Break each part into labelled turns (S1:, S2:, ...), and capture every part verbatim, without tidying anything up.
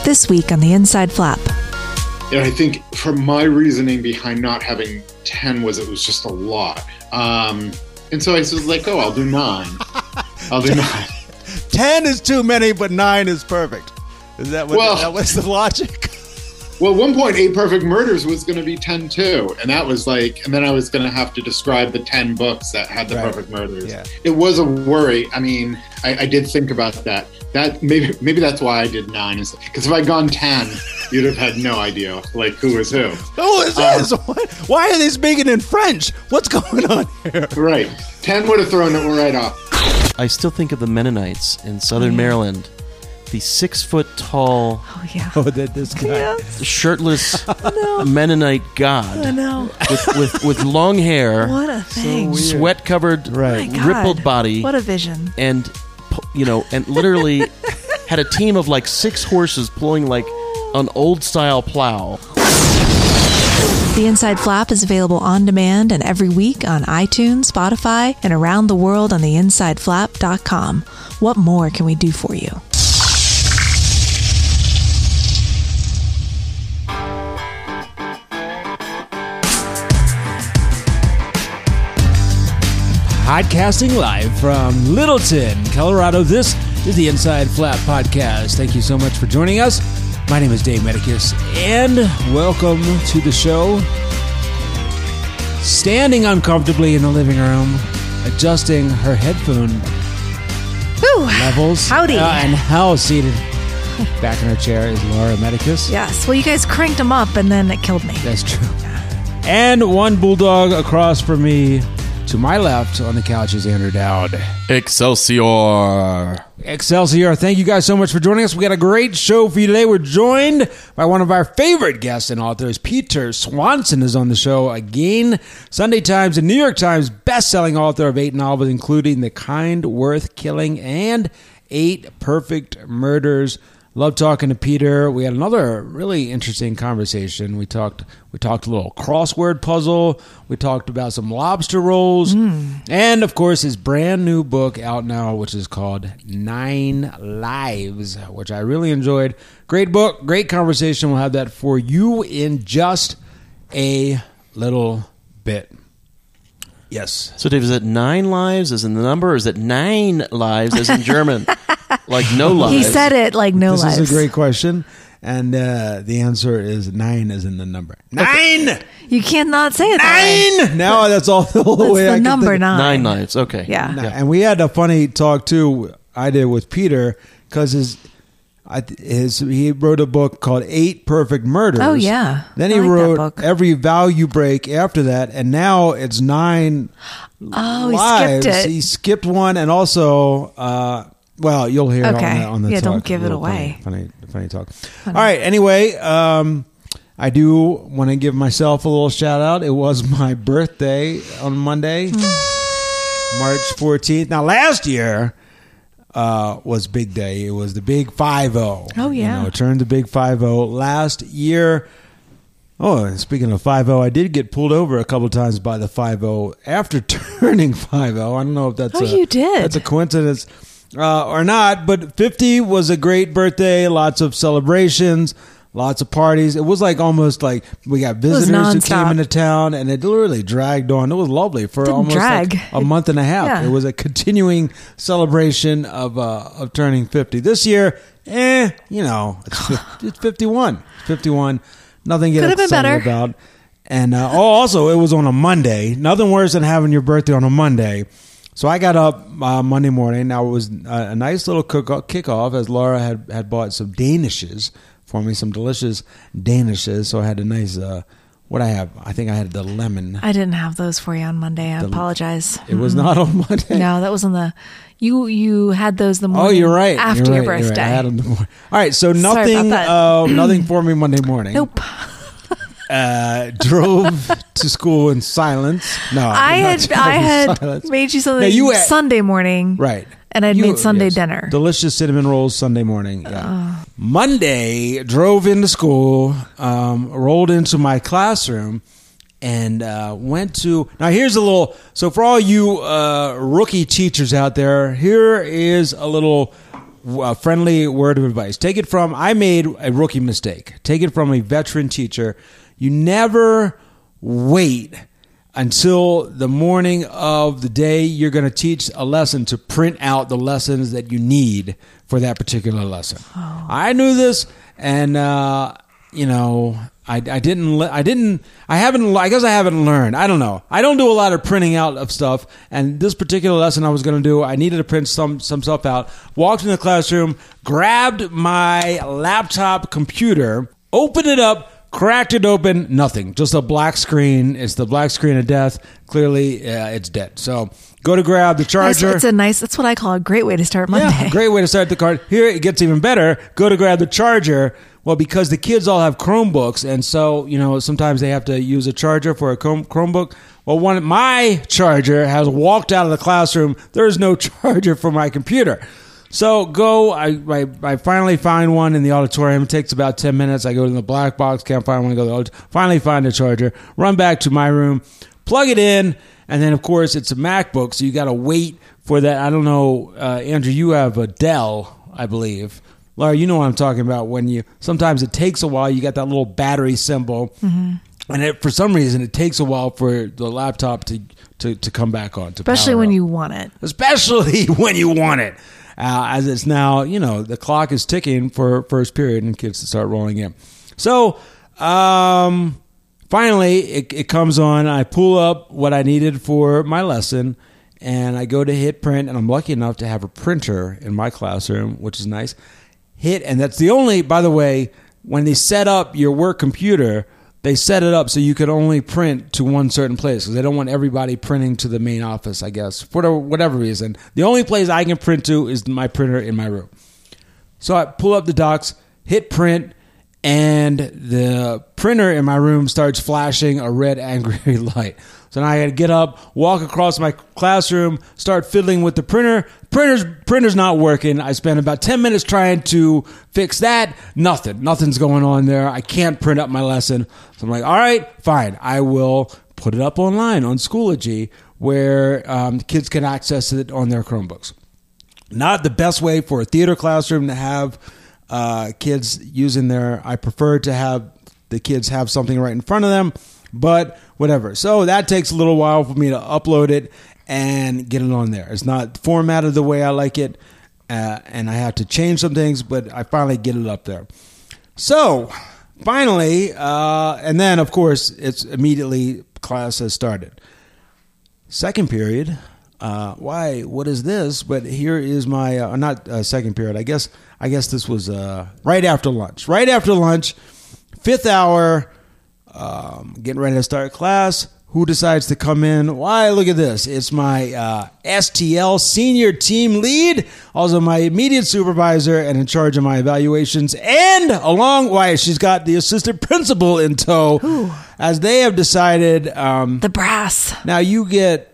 S1: This week on the Inside Flap.
S2: Yeah, I think from my reasoning behind not having ten was it was just a lot. Um, and so I was like, oh, I'll do nine. I'll do nine.
S3: ten is too many, but nine is perfect. Is that what
S2: well,
S3: that was the logic?
S2: Well, at one point, Eight Perfect Murders was going to be ten too. And that was like, and then I was going to have to describe the ten books that had the
S3: right.
S2: perfect murders.
S3: Yeah.
S2: It was a worry. I mean, I, I did think about that. That maybe maybe that's why I did nine. Because if I'd gone ten, you'd have had no idea, like, who was who.
S3: Who is this? Um, why are they speaking in French? What's going on here?
S2: Right. ten would have thrown it right off.
S4: I still think of the Mennonites in southern Maryland. The six-foot-tall,
S1: oh, yeah.
S3: oh, that this guy,
S1: yes.
S4: shirtless Mennonite god
S1: I know.
S4: With, with, with long hair,
S1: what a thing,
S3: so
S4: sweat-covered,
S3: right.
S4: rippled body,
S1: what a vision,
S4: and you know, and literally had a team of like six horses pulling like an old-style plow.
S1: The Inside Flap is available on demand and every week on iTunes, Spotify, and around the world on the inside flap dot com. What more can we do for you?
S5: Podcasting live from Littleton, Colorado. This is the Inside Flap Podcast. Thank you so much for joining us. My name is Dave Medicus, and welcome to the show. Standing uncomfortably in the living room, adjusting her headphone
S1: Woo.
S5: levels.
S1: Howdy.
S5: Uh, and how seated back in her chair is Laura Medicus.
S1: Yes. Well, you guys cranked them up, and then it killed me.
S5: That's true. And one bulldog across from me. To my left on the couch is Andrew Dowd.
S4: Excelsior.
S5: Excelsior. Thank you guys so much for joining us. We got a great show for you today. We're joined by one of our favorite guests and authors. Peter Swanson is on the show again. Sunday Times and New York Times best-selling author of eight novels, including The Kind Worth Killing and Eight Perfect Murders. Love talking to Peter. We had another really interesting conversation. We talked we talked a little crossword puzzle. We talked about some lobster rolls. Mm. And, of course, his brand new book out now, which is called Nine Lives, which I really enjoyed. Great book, great conversation. We'll have that for you in just a little bit. Yes.
S4: So, Dave, is it nine lives as in the number, or is it nine lives as in German? Like no lives.
S1: He said it like no
S3: this
S1: lives.
S3: This is a great question. And uh, the answer is nine is in the number. Nine!
S1: You cannot say it that
S3: Nine!
S1: way.
S3: Now that's all the whole
S1: That's
S3: way
S1: the
S3: I can
S1: number
S3: think.
S1: nine.
S4: Nine lives. Okay.
S1: Yeah.
S3: Nine. And we had a funny talk, too, I did with Peter, because his, I, his he wrote a book called Eight Perfect Murders.
S1: Oh, yeah.
S3: Then
S1: I
S3: he
S1: like that
S3: wrote
S1: book.
S3: Every Value Break after that, and now it's nine
S1: Oh, he
S3: lives.
S1: skipped it.
S3: He skipped one, and also... Uh, Well, you'll hear
S1: Okay.
S3: it on the, on the
S1: Yeah,
S3: talk.
S1: don't give
S3: A
S1: it
S3: little
S1: away.
S3: Funny, funny, funny talk. Funny. All right. Anyway, um, I do want to give myself a little shout out. It was my birthday on Monday, March fourteenth. Now, last year uh, was big day. It was the big five oh.
S1: Oh, yeah.
S3: You know, it turned the big five oh. Last year... Oh, and speaking of five oh, I did get pulled over a couple of times by the five oh after turning five oh. I don't know if that's
S1: Oh,
S3: a,
S1: you did.
S3: That's a coincidence uh, or not, but fifty was a great birthday, lots of celebrations, lots of parties. It was like almost like we got visitors who came
S1: nonstop.
S3: into town, and it literally dragged on. It was lovely for
S1: Didn't
S3: almost
S1: drag.
S3: like a month and a half.
S1: Yeah.
S3: It was a continuing celebration of uh, of turning fifty. This year, eh, you know, it's, fifty, it's fifty-one. It's fifty-one. Nothing to get
S1: Could have been
S3: excited
S1: better.
S3: about. And uh, oh, also, it was on a Monday. Nothing worse than having your birthday on a Monday. So I got up uh, Monday morning. Now, it was a, a nice little cook kickoff, as Laura had, had bought some Danishes for me, some delicious Danishes. So I had a nice, uh, what I have, I think I had the lemon.
S1: I didn't have those for you on Monday. I
S3: The-
S1: apologize.
S3: It was not on Monday.
S1: No, that was on the... You you had those the morning
S3: Oh, you're right.
S1: after
S3: You're
S1: your
S3: right, you're
S1: birthday.
S3: right. I had them the morning. All right, so
S1: Sorry
S3: nothing,
S1: about that.
S3: uh, nothing for me Monday morning.
S1: Nope.
S3: Uh, drove to school in silence. No,
S1: I
S3: did not
S1: had
S3: drive
S1: I
S3: in
S1: had
S3: silence.
S1: made you something
S3: No, you had-
S1: Sunday morning.
S3: Right.
S1: And I'd
S3: You-
S1: made Sunday
S3: yes.
S1: dinner.
S3: Delicious cinnamon rolls Sunday morning. Yeah. Monday, drove into school, um, rolled into my classroom, and uh, went to... Now, here's a little... So for all you uh, rookie teachers out there, here is a little a friendly word of advice. Take it from, I made a rookie mistake. Take it from a veteran teacher. You never wait until the morning of the day you're going to teach a lesson to print out the lessons that you need for that particular lesson. Oh. I knew this, and uh, you know, I, I didn't, I didn't, I haven't, I guess I haven't learned. I don't know. I don't do a lot of printing out of stuff, and this particular lesson I was going to do, I needed to print some some stuff out. Walked in the classroom, grabbed my laptop computer, opened it up. Cracked it open, nothing. Just a black screen. It's the black screen of death. Clearly, uh, it's dead. So go to grab the charger.
S1: Nice. It's a nice, that's what I call a great way to start Monday.
S3: Yeah, great way to start the card. Here, it gets even better. Go to grab the charger. Well, because the kids all have Chromebooks, and so, you know, sometimes they have to use a charger for a Chrome, Chromebook. Well, one my charger has walked out of the classroom. There's no charger for my computer. So go, I, I I finally find one in the auditorium. It takes about ten minutes. I go to the black box, can't find one. I go to the auditorium, finally find a charger, run back to my room, plug it in, and then, of course, it's a MacBook, so you got to wait for that. I don't know, uh, Andrew, you have a Dell, I believe. Laura, you know what I'm talking about. When you sometimes it takes a while. You got that little battery symbol, mm-hmm. and it, for some reason, it takes a while for the laptop to, to, to come back on. To
S1: Especially when
S3: up.
S1: you want it.
S3: Especially when you want it. Uh, as it's now, you know, the clock is ticking for first period and kids to start rolling in. So, um, finally, it, it comes on. I pull up what I needed for my lesson, and I go to hit print, and I'm lucky enough to have a printer in my classroom, which is nice. Hit, and that's the only, by the way, when they set up your work computer, they set it up so you could only print to one certain place because they don't want everybody printing to the main office, I guess, for whatever reason. The only place I can print to is my printer in my room. So I pull up the docs, hit print, and the printer in my room starts flashing a red angry light. So now I got to get up, walk across my classroom, start fiddling with the printer. Printer's printer's not working. I spent about ten minutes trying to fix that. Nothing. Nothing's going on there. I can't print up my lesson. So I'm like, all right, fine. I will put it up online on Schoology where um, kids can access it on their Chromebooks. Not the best way for a theater classroom to have uh, kids using their... I prefer to have the kids have something right in front of them, but whatever. So that takes a little while for me to upload it and get it on there. It's not formatted the way I like it, uh, and I have to change some things, but I finally get it up there. So finally, uh, and then, of course, it's immediately class has started. Second period, uh, why, what is this? But here is my, uh, not uh, second period, I guess I guess this was uh, right after lunch. Right after lunch, fifth hour, um, getting ready to start class. Who decides to come in? Why, look at this. It's my uh, S T L senior team lead, also my immediate supervisor and in charge of my evaluations. And along, why, she's got the assistant principal in tow.
S1: Ooh.
S3: As they have decided. Um,
S1: the brass.
S3: Now you get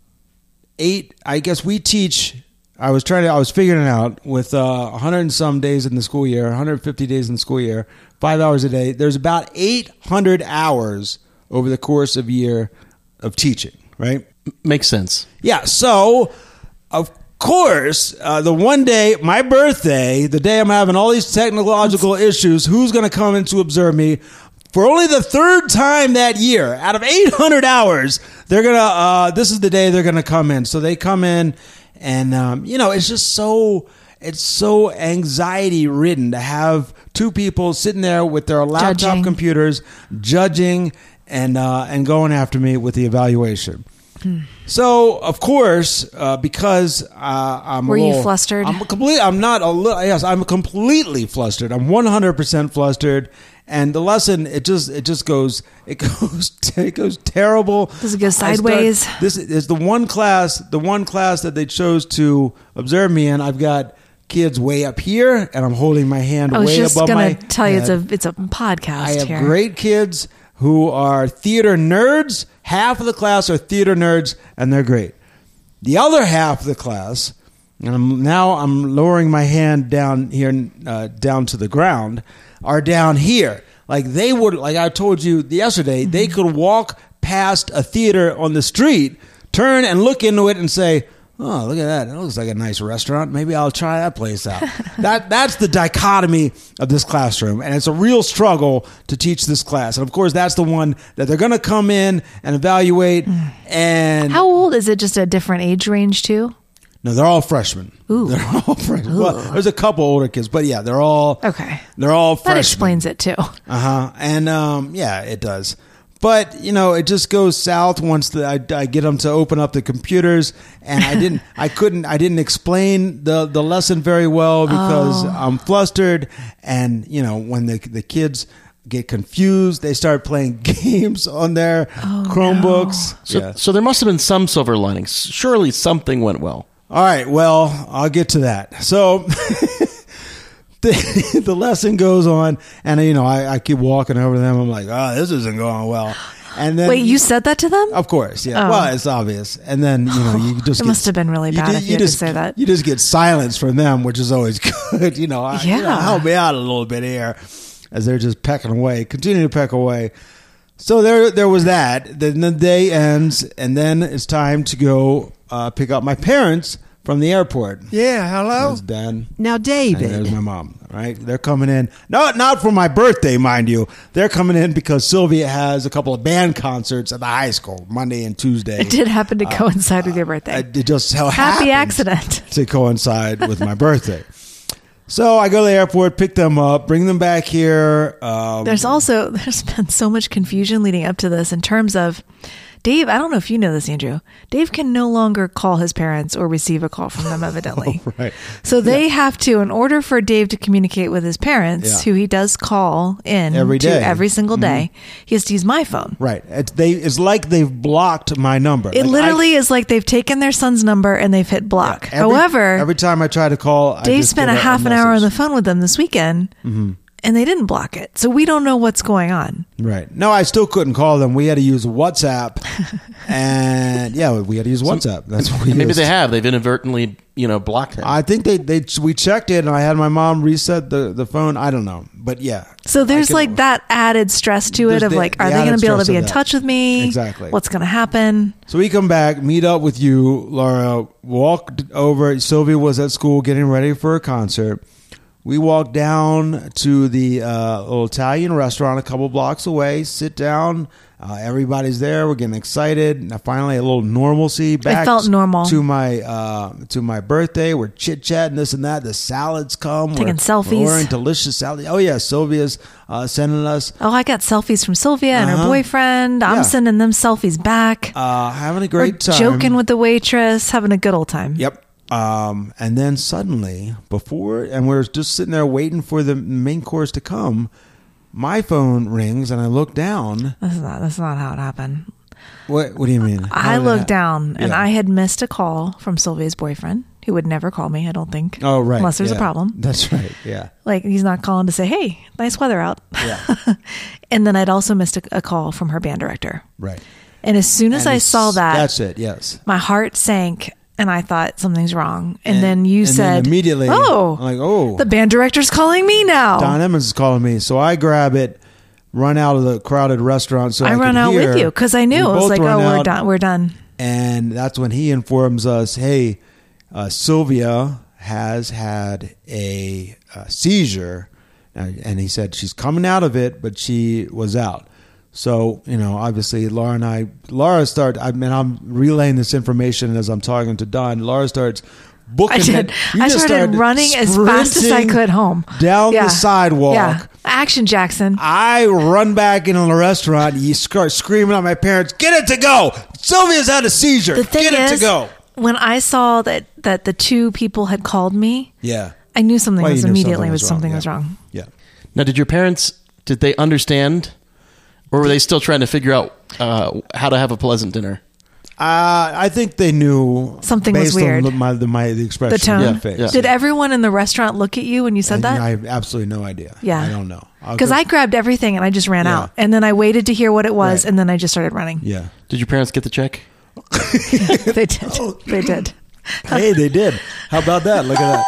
S3: eight, I guess we teach, I was trying to, I was figuring it out with uh, one hundred and some days in the school year, one hundred fifty days in the school year, five hours a day. There's about eight hundred hours over the course of a year of teaching, right?
S4: Makes sense.
S3: Yeah, so, of course, uh, the one day, my birthday, the day I'm having all these technological issues, who's going to come in to observe me? For only the third time that year, out of eight hundred hours, they're going to, uh, this is the day they're going to come in. So they come in, and, um, you know, it's just so... It's so anxiety-ridden to have two people sitting there with their laptop
S1: Judging.
S3: computers, judging and uh, and going after me with the evaluation. Hmm. So, of course, uh, because uh, I'm
S1: Were
S3: a little,
S1: you flustered?
S3: I'm complete. I'm not a little. Yes, I'm completely flustered. I'm one hundred percent flustered. And the lesson, it just it just goes it goes it goes terrible.
S1: Does it go
S3: I start-
S1: sideways?
S3: this is the one class, the one class that they chose to observe me in. I've got kids way up here, and I'm holding my hand
S1: I was
S3: way
S1: just
S3: above my
S1: gonna tell you it's
S3: head.
S1: a it's a podcast
S3: I have
S1: here.
S3: great kids who are theater nerds. Half of the class are theater nerds, and they're great. The other half of the class, and I'm, now I'm lowering my hand down here, uh, down to the ground, are down here. Like they would, like I told you yesterday, mm-hmm. they could walk past a theater on the street, turn and look into it and say, oh, look at that. That looks like a nice restaurant. Maybe I'll try that place out. that That's the dichotomy of this classroom. And it's a real struggle to teach this class. And, of course, that's the one that they're going to come in and evaluate. And
S1: How old is it? Just a different age range, too?
S3: No, they're all freshmen.
S1: Ooh.
S3: They're all freshmen. Well, there's a couple older kids, but yeah, they're all
S1: Okay.
S3: They're all freshmen.
S1: That explains it, too.
S3: Uh-huh. And, um, yeah, it does. But, you know, it just goes south once the, I, I get them to open up the computers, and I didn't, I couldn't, I didn't explain the, the lesson very well because
S1: Oh.
S3: I'm flustered. And, you know, when the, the kids get confused, they start playing games on their
S1: Oh,
S3: Chromebooks.
S4: So,
S3: Yeah.
S4: so there must have been some silver linings. Surely something went well.
S3: All right, well, I'll get to that. So the, the lesson goes on, and, you know, I, I keep walking over to them. I'm like, oh, this isn't going well. And then,
S1: Wait, you said that to them?
S3: Of course, yeah.
S1: Oh.
S3: Well, it's obvious. And then, you know, you just
S1: It
S3: get,
S1: must have been really bad if you had to
S3: just,
S1: say that.
S3: You just get silence from them, which is always good. You know, I, you know,
S1: Yeah.
S3: help me out a little bit here as they're just pecking away, continue to peck away. So there, there was that. Then the day ends, and then it's time to go uh, pick up my parents from the airport.
S6: Yeah, hello.
S3: There's Dan.
S6: Now,
S3: And there's
S6: David.
S3: my mom, right? They're coming in. Not not for my birthday, mind you. They're coming in because Sylvia has a couple of band concerts at the high school, Monday and Tuesday.
S1: It did happen to coincide with your birthday.
S3: Uh, It just so
S1: Happy
S3: happens
S1: accident.
S3: to coincide with my birthday. So I go to the airport, pick them up, bring them back here. Um,
S1: There's also, there's been so much confusion leading up to this in terms of Dave. I don't know if you know this, Andrew. Dave can no longer call his parents or receive a call from them, evidently.
S3: right.
S1: So they have to, in order for Dave to communicate with his parents,
S3: Yeah.
S1: who he does call in
S3: Every
S1: to
S3: day. Mm-hmm.
S1: every single day, he has to use my phone.
S3: Right. It's, they, it's like they've blocked my number.
S1: It
S3: Like,
S1: literally
S3: I-
S1: is like they've taken their son's number and they've hit block.
S3: every-
S1: However,
S3: every time I try to call, I
S1: Dave
S3: just
S1: spent
S3: get
S1: a half an hour on
S3: message.
S1: the phone with them this weekend, and they didn't block it. So we don't know what's going on.
S3: Right. No, I still couldn't call them. We had to use WhatsApp. and yeah, we had to use WhatsApp. That's what we
S4: Maybe
S3: used.
S4: they have. They've inadvertently, you know, blocked him.
S3: I think they, they we checked it, and I had my mom reset the, the phone. I don't know. But yeah.
S1: So there's
S3: I can-
S1: like that added stress to it
S3: There's
S1: of
S3: the-
S1: like,
S3: the
S1: are they going
S3: added
S1: to be able to
S3: stress
S1: be
S3: of
S1: in
S3: that.
S1: touch with me?
S3: Exactly.
S1: What's going to happen?
S3: So we come back, meet up with you, Laura, walked over. Sylvia was at school getting ready for a concert. We walked down to the uh, little Italian restaurant a couple blocks away, sit down. Uh, everybody's there. We're getting excited. Now, finally, a little normalcy back.
S1: felt normal.
S3: to my uh, to my birthday. We're chit chatting this and that. The salads come.
S1: Taking
S3: we're,
S1: selfies.
S3: We're ordering delicious salad. Oh yeah, Sylvia's uh, sending us
S1: Oh, I got selfies from Sylvia and her
S3: Uh-huh.
S1: boyfriend. I'm
S3: Yeah.
S1: sending them selfies back.
S3: uh, having a
S1: We're
S3: great time.
S1: joking with the waitress, having a good old time.
S3: Yep. Um, and then suddenly, before, and we're just sitting there waiting for the main course to come, my phone rings, and I look down.
S1: This is not. This is not how it happened.
S3: What? What do you mean? How
S1: I
S3: did
S1: looked
S3: that-
S1: down and
S3: Yeah.
S1: I had missed a call from Sylvia's boyfriend, who would never call me. I don't think.
S3: Oh, right.
S1: Unless there's a
S3: Yeah.
S1: problem.
S3: That's right. Yeah.
S1: Like he's not calling to say, "Hey, nice weather out."
S3: Yeah.
S1: And then I'd also missed a, a call from her band director.
S3: Right.
S1: And as soon as
S3: And
S1: I
S3: it's-
S1: saw that,
S3: that's it. Yes.
S1: my heart sank and I thought something's wrong. And,
S3: And-
S1: then you
S3: and then
S1: said,
S3: immediately,
S1: "Oh,
S3: I'm like, oh.
S1: the band director's calling me now."
S3: Don Emmons is calling me, so I grab it, run out of the crowded restaurant. So I,
S1: I run
S3: could
S1: out
S3: hear.
S1: with you because I knew
S3: We
S1: it was
S3: both
S1: like,
S3: run
S1: "Oh, we're
S3: out,
S1: done. We're done."
S3: And that's when he informs us, "Hey, uh, Sylvia has had a, uh seizure," uh, and he said she's coming out of it, but she was out. So, you know, obviously, Laura and I, Laura started, I mean, I'm relaying this information as I'm talking to Don. Laura starts booking
S1: I did.
S3: it. You
S1: I
S3: just
S1: started running as fast as I
S3: sprinting
S1: could home
S3: down
S1: Yeah.
S3: the sidewalk.
S1: Yeah, action, Jackson.
S3: I run back into the restaurant. You start screaming at my parents, "Get it to go! Sylvia's had a seizure.
S1: The thing
S3: Get it
S1: is,
S3: to go!"
S1: when I saw that that the two people had called me,
S3: Yeah.
S1: I knew something
S3: Well,
S1: was
S3: you knew
S1: immediately
S3: something
S1: was
S3: was
S1: something
S3: wrong,
S1: was
S3: yeah.
S1: wrong.
S3: Yeah.
S4: Now, did your parents, did they understand? Or were they still trying to figure out uh, how to have a pleasant dinner?
S3: Uh, I think they knew
S1: Something was
S3: based
S1: weird.
S3: on the, my, the, my, the expression
S1: The tone.
S3: on
S4: Yeah,
S3: my face.
S4: yeah.
S1: Did everyone in the restaurant look at you when you said
S3: And
S1: that?
S3: I have absolutely no idea.
S1: Yeah.
S3: I don't know. I'll
S1: Because
S3: go-
S1: I grabbed everything and I just ran
S3: Yeah.
S1: out, and then I waited to hear what it was,
S3: Right.
S1: and then I just started running.
S3: Yeah.
S4: Did your parents get the check?
S1: They did.
S3: Oh.
S1: They did.
S3: Hey, they did. How about that? Look at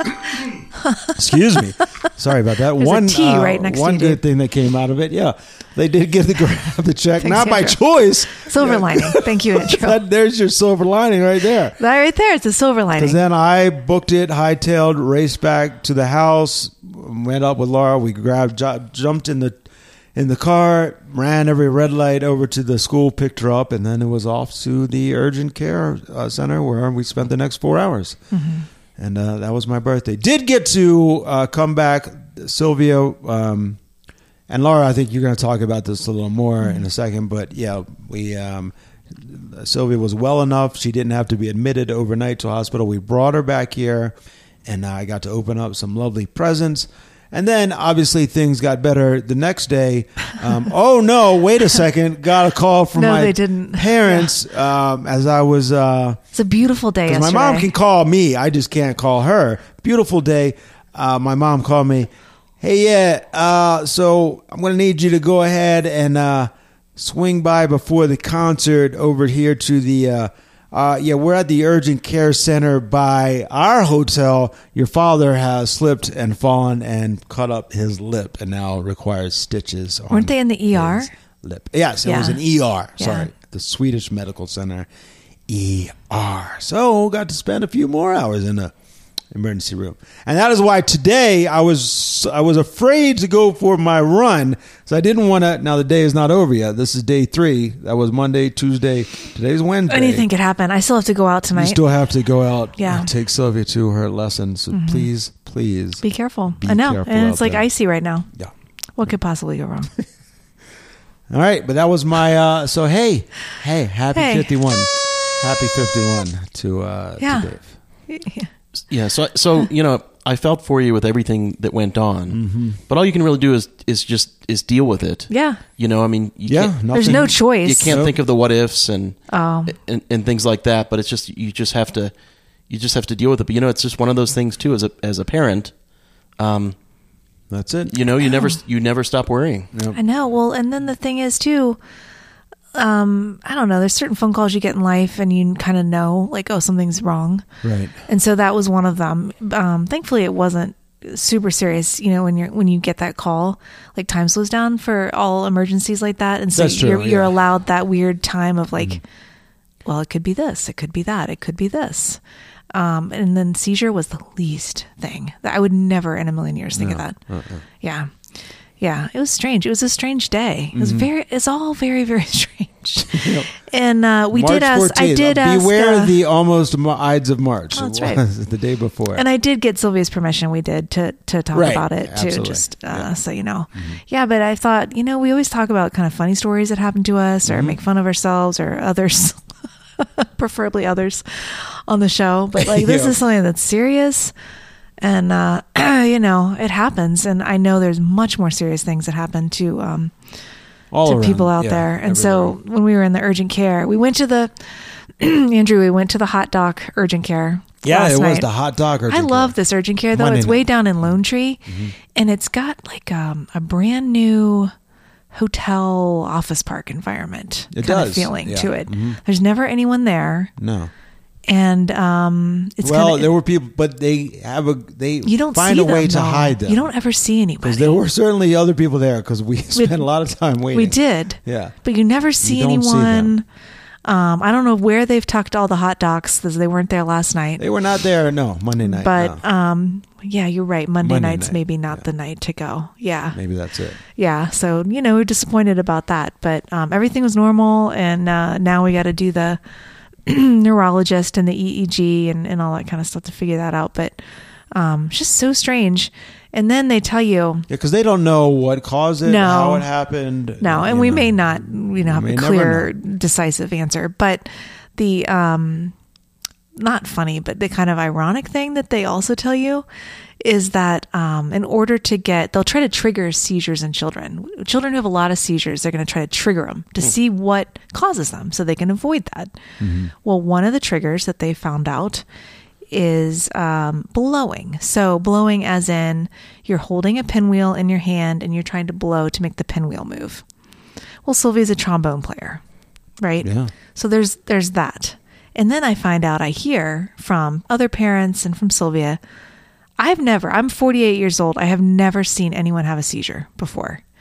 S3: that. Excuse me. Sorry about that.
S1: There's a
S3: one
S1: T
S3: uh,
S1: right next to
S3: one
S1: you,
S3: good
S1: dude.
S3: thing that came out of it. Yeah. they did get to grab the check,
S1: Thanks,
S3: not by
S1: Andrew.
S3: choice.
S1: Silver lining. Thank you, Andrew.
S3: That, there's your silver lining right there.
S1: That right there, it's a silver lining.
S3: Because then I booked it, hightailed, raced back to the house, went up with Laura. We grabbed, ju- jumped in the in the car, ran every red light over to the school, picked her up, and then it was off to the urgent care uh, center where we spent the next four hours.
S1: Mm-hmm.
S3: And uh, that was my birthday. Did get to uh, come back, Sylvia um, and Laura. I think you're going to talk about this a little more mm-hmm. in a second, but yeah, we. Um, Sylvia was well enough. She didn't have to be admitted overnight to a hospital. We brought her back here, and I got to open up some lovely presents. And then, obviously, things got better the next day. Um, oh, no, wait a second. Got a call from
S1: No,
S3: my
S1: they didn't.
S3: parents yeah. um, as I was... Uh,
S1: it's a beautiful day yesterday.
S3: My mom can call me. I just can't call her. Beautiful day. Uh, my mom called me. Hey, yeah, uh, so I'm going to need you to go ahead and... Uh, swing by before the concert over here to the, uh, uh, yeah, we're at the urgent care center by our hotel. Your father has slipped and fallen and cut up his lip and now requires stitches.
S1: Weren't they in the E R?
S3: Lip. Yes, it
S1: yeah.
S3: was an E R.
S1: Yeah.
S3: Sorry, the Swedish Medical Center, E R. So got to spend a few more hours in a emergency room, and that is why today I was I was afraid to go for my run, so I didn't want to. Now the day is not over yet. This is day three. That was Monday, Tuesday. Today's Wednesday.
S1: Anything could happen. I still have to go out tonight.
S3: You still have to go out.
S1: Yeah.
S3: And take Sylvia to her lesson. So
S1: mm-hmm.
S3: please, please
S1: be careful.
S3: Be
S1: I know,
S3: careful
S1: and it's like
S3: there.
S1: icy right now.
S3: Yeah.
S1: What could possibly go wrong?
S3: All right, but that was my. Uh, so hey, hey, happy
S1: Hey.
S3: fifty-one, happy fifty-one to uh,
S1: Yeah.
S3: to Dave.
S1: Yeah.
S4: Yeah, so so you know, I felt for you with everything that went on,
S3: Mm-hmm.
S4: but all you can really do is is just is deal with it.
S1: Yeah.
S4: You know, I mean, you
S3: Yeah,
S4: can't,
S3: nothing-
S1: There's no choice.
S4: you can't
S3: Nope.
S4: think of the what ifs and,
S1: Oh.
S4: and and things like that. But it's just you just have to you just have to deal with it. But you know, it's just one of those things too. As a as a parent, um,
S3: That's it.
S4: you know, you never you never stop worrying.
S3: Yep.
S1: I know. Well, and then the thing is too, um, I don't know, there's certain phone calls you get in life and you kind of know like, oh, something's wrong.
S3: Right.
S1: And so that was one of them. Um, thankfully it wasn't super serious, you know, when you're, when you get that call, like time slows down for all emergencies like that. And so
S3: That's true,
S1: you're, you're
S3: yeah.
S1: allowed that weird time of like,
S3: Mm-hmm.
S1: well, it could be this, it could be that, it could be this. Um, and then seizure was the least thing that I would never in a million years think
S3: No.
S1: of that.
S3: Uh-uh.
S1: Yeah. Yeah. It was strange. It was a strange day. It was very, it's all very, very strange.
S3: Yep.
S1: And, uh, we
S3: March
S1: did ask, I
S3: fourteenth.
S1: did ask,
S3: Beware
S1: uh,
S3: the almost Mo- Ides of March.
S1: Oh, that's
S3: It
S1: right.
S3: was the day before.
S1: and I did get Sylvia's permission. We did to, to talk
S3: Right.
S1: about it too.
S3: Absolutely.
S1: Just, uh,
S3: Yeah.
S1: so you know, yeah, but I thought, you know, we always talk about kind of funny stories that happen to us or
S3: Mm-hmm.
S1: make fun of ourselves or others, preferably others on the show. But like, this
S3: Yeah.
S1: is something that's serious. And, uh, you know, it happens. And I know there's much more serious things that happen to, um,
S3: All
S1: to
S3: around.
S1: people out
S3: Yeah,
S1: there. And
S3: everywhere.
S1: so when we were in the urgent care, we went to the, Andrew, we went to the hot doc urgent care.
S3: yeah,
S1: last
S3: it was
S1: night.
S3: the hot dog.
S1: I
S3: urgent
S1: love
S3: care.
S1: this urgent care though.
S3: Monday
S1: It's way
S3: night.
S1: down in Lone Tree,
S3: Mm-hmm.
S1: and it's got like um, a brand new hotel office park environment
S3: It
S1: kind
S3: does,
S1: of feeling
S3: yeah.
S1: to it.
S3: Mhm.
S1: There's never anyone there,
S3: No.
S1: and um, it's
S3: well,
S1: kinda,
S3: there were people, but they have a they
S1: you don't
S3: find
S1: see
S3: a way
S1: them,
S3: to
S1: though.
S3: hide them.
S1: You don't ever see anybody.
S3: because there were certainly other people there because we spent a lot of time waiting.
S1: We did,
S3: Yeah.
S1: but you never see
S3: don't see
S1: anyone.
S3: them.
S1: um, I don't know where they've tucked all the hot docs because they weren't there last night.
S3: They were not there. No, Monday night.
S1: But
S3: no.
S1: um, yeah, you're right. Monday,
S3: Monday
S1: night's
S3: night,
S1: maybe not
S3: yeah.
S1: the night to go. Yeah.
S3: Maybe that's it.
S1: Yeah, so you know we're disappointed about that, but um, everything was normal, and uh, now we got to do the neurologist and the E E G and, and all that kind of stuff to figure that out. But um, it's just so strange. And then they tell you
S3: Yeah, because they don't know what caused it,
S1: No.
S3: how it happened.
S1: no, and
S3: you
S1: we
S3: know.
S1: may not, you know, have
S3: may
S1: a
S3: never
S1: clear, decisive answer. But the um, not funny, but the kind of ironic thing that they also tell you is that um, in order to get, they'll try to trigger seizures in children. Children who have a lot of seizures, they're going to try to trigger them to see what causes them so they can avoid that. Well, one of the triggers that they found out is um, blowing. So blowing as in you're holding a pinwheel in your hand and you're trying to blow to make the pinwheel move. Well, Sylvia's a trombone player, right?
S3: Yeah.
S1: So there's there's that. And then I find out, I hear from other parents and from Sylvia, I've never, I'm forty-eight years old. I have never seen anyone have a seizure before.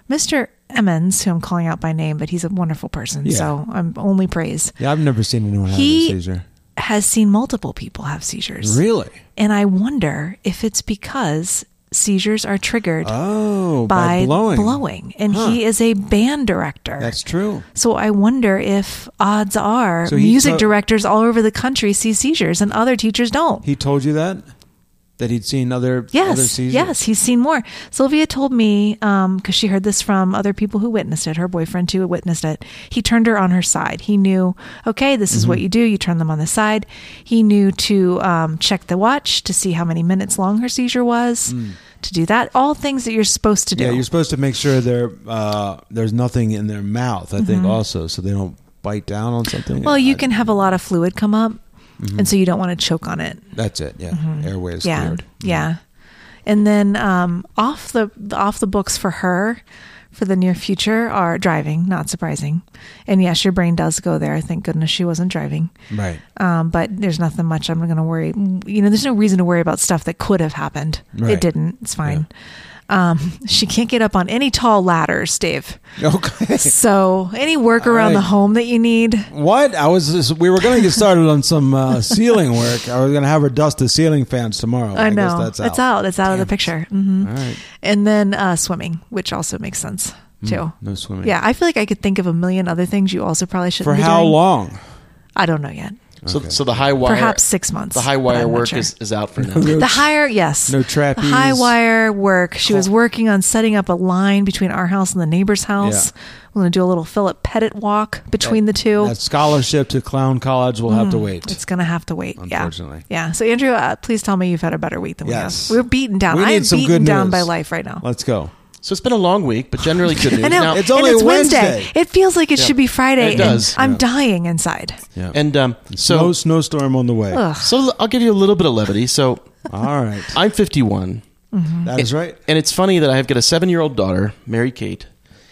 S1: Mister Emmons, who I'm calling out by name, but he's a wonderful person,
S3: Yeah.
S1: so I'm only praise.
S3: Yeah, I've never seen anyone have
S1: He-
S3: a seizure.
S1: Has seen multiple people have seizures.
S3: Really?
S1: And I wonder if it's because seizures are triggered
S3: Oh, by,
S1: by
S3: blowing.
S1: blowing. And
S3: Huh.
S1: he is a band director.
S3: That's true.
S1: So I wonder if odds are
S3: So he
S1: music
S3: to-
S1: directors all over the country see seizures and other teachers don't.
S3: He told you that? That he'd seen other, other
S1: Yes,
S3: seizures?
S1: yes, he's seen more. Sylvia told me, um, because she heard this from other people who witnessed it, her boyfriend too witnessed it. He turned her on her side. He knew, okay, this is
S3: Mm-hmm.
S1: what you do. You turn them on the side. He knew to um, check the watch to see how many minutes long her seizure was, to do that. All things that you're supposed to do.
S3: Mm. Yeah, you're supposed to make sure there uh, there's nothing in their mouth, I think, also, so they don't bite down on something.
S1: Mm-hmm. well, you
S3: I-
S1: can have a lot of fluid come up, and so you don't want to choke on it.
S3: That's it, yeah. Airway is
S1: Mm-hmm. Yeah,
S3: cleared.
S1: yeah. And then um, off the off the books for her for the near future are driving. Not surprising. And yes, your brain does go there. Thank goodness she wasn't driving.
S3: Right.
S1: Um, but there's nothing much I'm going to worry. You know, there's no reason to worry about stuff that could have happened.
S3: Right.
S1: It didn't. It's fine. Um, she can't get up on any tall ladders, Dave.
S3: Okay.
S1: So any work around
S3: right.
S1: the home that you need.
S3: What? I was just, we were going to get started on some uh, ceiling work. I was going to have her dust the ceiling fans tomorrow.
S1: I know.
S3: guess that's out.
S1: It's out. It's out of the picture. hmm
S3: All right.
S1: And then uh, swimming, which also makes sense too.
S3: No swimming.
S1: Yeah, I feel like I could think of a million other things you also probably shouldn't
S3: For
S1: be
S3: how
S1: doing.
S3: long?
S1: I don't know yet.
S4: So,
S3: Okay.
S4: so the high wire,
S1: Perhaps six months.
S4: the high
S1: but
S4: wire
S1: I'm not
S4: work
S1: sure.
S4: is, is out for now.
S3: No
S1: The
S3: tr-
S1: higher, yes.
S3: No
S1: The
S3: trapeze.
S1: high wire work. She was working on setting up a line between our house and the neighbor's house.
S3: Yeah.
S1: We're going to do a little Philip Pettit walk between the two.
S3: That scholarship to Clown College will have to wait.
S1: It's going to have to wait.
S3: Unfortunately.
S1: Yeah. Yeah. So, Andrew, uh, please tell me you've had a better week than
S3: Yes.
S1: we have. We're beaten down.
S3: We need
S1: I'm
S3: some
S1: beaten
S3: good
S1: down
S3: news.
S1: by life right now.
S3: Let's go.
S4: So it's been a long week, but generally good news.
S1: I know.
S4: Now,
S3: It's only
S1: and it's
S3: Wednesday.
S1: It feels like it should be Friday.
S4: It does.
S1: And I'm
S3: Yeah.
S1: dying inside.
S3: Yeah.
S4: and um, so
S3: no snowstorm on the way.
S1: Ugh.
S4: so I'll give you a little bit of levity. So
S3: All right.
S4: I'm fifty-one,
S3: That is right.
S4: and it's funny that I've got a seven-year-old daughter, Mary Kate,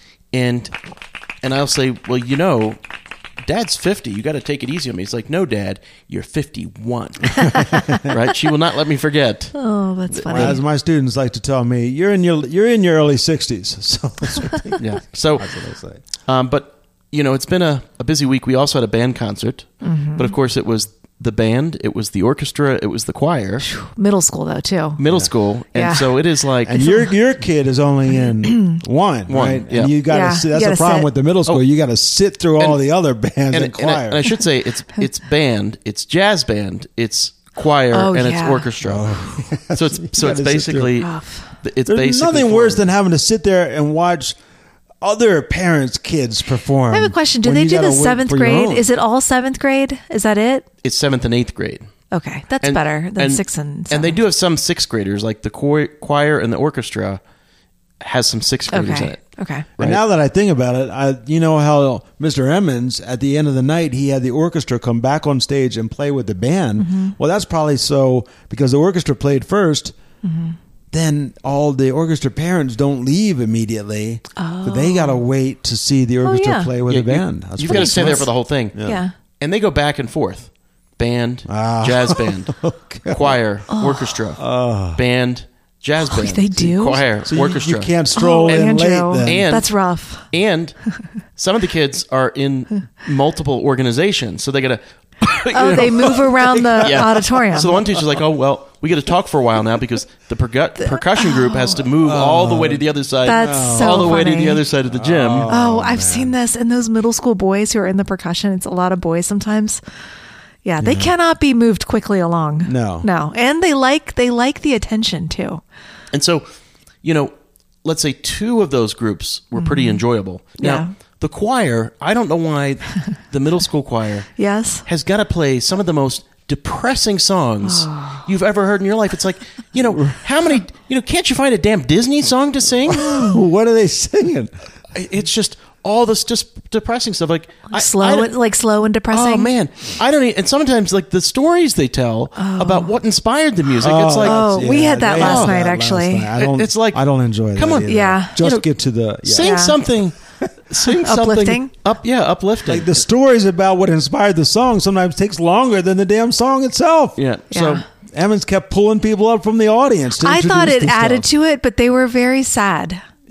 S4: and and I'll say, well, you know, Dad's fifty. You got to take it easy on me. He's like, no, Dad, you're fifty-one. Right? She will not let me forget.
S1: Oh, that's funny.
S3: As my students like to tell me, you're in your you're in your early sixties. So that's what,
S4: Yeah. So,
S3: that's what I say.
S4: um, but you know, it's been a, a busy week. We also had a band concert,
S1: Mm-hmm.
S4: but of course, it was the band, it was the orchestra, it was the choir,
S1: Middle school, though, too.
S4: middle school, and
S1: Yeah.
S4: so it is like.
S3: And your your kid is only in one,
S4: One,
S3: right?
S4: yeah.
S3: And you got to.
S1: Yeah,
S3: That's
S1: you
S3: the
S1: gotta
S3: problem
S1: sit.
S3: with the middle school.
S4: Oh.
S3: You got to sit through all
S4: And-
S3: the other bands and,
S4: and, and,
S3: choir.
S4: I, and I should say it's it's band, it's jazz band, it's choir,
S1: Oh,
S4: and
S1: yeah.
S4: it's orchestra. So it's so
S3: gotta
S4: it's
S3: sit
S4: basically
S1: Rough.
S4: it's
S3: There's
S4: basically
S3: nothing
S4: for-
S3: worse than having to sit there and watch other parents' kids perform.
S1: I have a question. Do
S3: when
S1: they
S3: you
S1: do
S3: gotta
S1: the
S3: wait
S1: seventh
S3: for your
S1: grade?
S3: own.
S1: Is it all seventh grade? Is that it?
S4: it's seventh and eighth grade.
S1: Okay, that's
S4: And-
S1: better than
S4: and-
S1: six and seven.
S4: and they do have some sixth graders, like the choir, choir and the orchestra has some sixth graders in
S1: Okay.
S4: it.
S1: Okay.
S3: And
S4: Right.
S3: now that I think about it, I you know how Mister Emmons at the end of the night he had the orchestra come back on stage and play with the band.
S1: Mm-hmm.
S3: Well, that's probably so because the orchestra played 1st
S1: Mm-hmm.
S3: Then all the orchestra parents don't leave immediately. But they got to wait to see the orchestra
S1: Oh. yeah.
S3: play with
S4: Yeah,
S3: the band.
S4: You,
S3: That's
S4: you've
S3: pretty
S4: got to stay there
S3: smart.
S4: for the whole thing.
S1: Yeah.
S4: And they go back and forth. Band,
S3: Ah.
S4: jazz band, choir, orchestra, band, jazz band.
S1: they do?
S4: Choir,
S3: So you,
S4: orchestra.
S3: you can't stroll
S1: Oh,
S3: in
S1: Andrew.
S3: late then.
S4: And-
S1: That's rough.
S4: And some of the kids are in multiple organizations, so they got to.
S1: Oh, they move around the auditorium.
S4: So the one teacher's like, "Oh well, we got to talk for a while now because the percu- percussion group has to move all the way to the other side,
S1: That's so
S4: all the way to
S1: funny.
S4: the other side of the gym."
S1: Oh, I've seen this. And those middle school boys who are in the percussion, it's a lot of boys sometimes. Yeah, they cannot be moved quickly along.
S3: No.
S1: No. And they like they like the attention too.
S4: And so, you know, let's say two of those groups were pretty enjoyable. Now,
S1: Yeah.
S4: the choir, I don't know why the middle school choir
S1: Yes.
S4: has got to play some of the most depressing songs you've ever heard in your life. It's like, you know, how many, you know, can't you find a damn Disney song to sing?
S3: What are they singing?
S4: It's just all this just depressing stuff. Like I-
S1: Slow
S4: I don't-
S1: and like slow and depressing.
S4: Oh man, I don't. Even, and sometimes like the stories they tell about what inspired the music. it's like
S1: Oh, we had that
S3: they
S1: last
S3: had
S1: night,
S3: that
S1: actually.
S3: night. I don't,
S4: It's like,
S3: I don't enjoy that.
S4: come on.
S3: either.
S1: Yeah.
S3: Just
S4: You know,
S3: get to the yeah.
S4: sing
S1: Yeah.
S4: something, sing something
S1: Uplifting?
S4: up. Yeah, uplifting.
S3: Like the stories about what inspired the song sometimes takes longer than the damn song itself.
S4: yeah.
S1: Yeah.
S4: So
S3: Emmons kept pulling people up from the audience. To
S1: I thought
S3: introduce
S1: it
S3: the
S1: added
S3: stuff.
S1: to it, but they were very sad.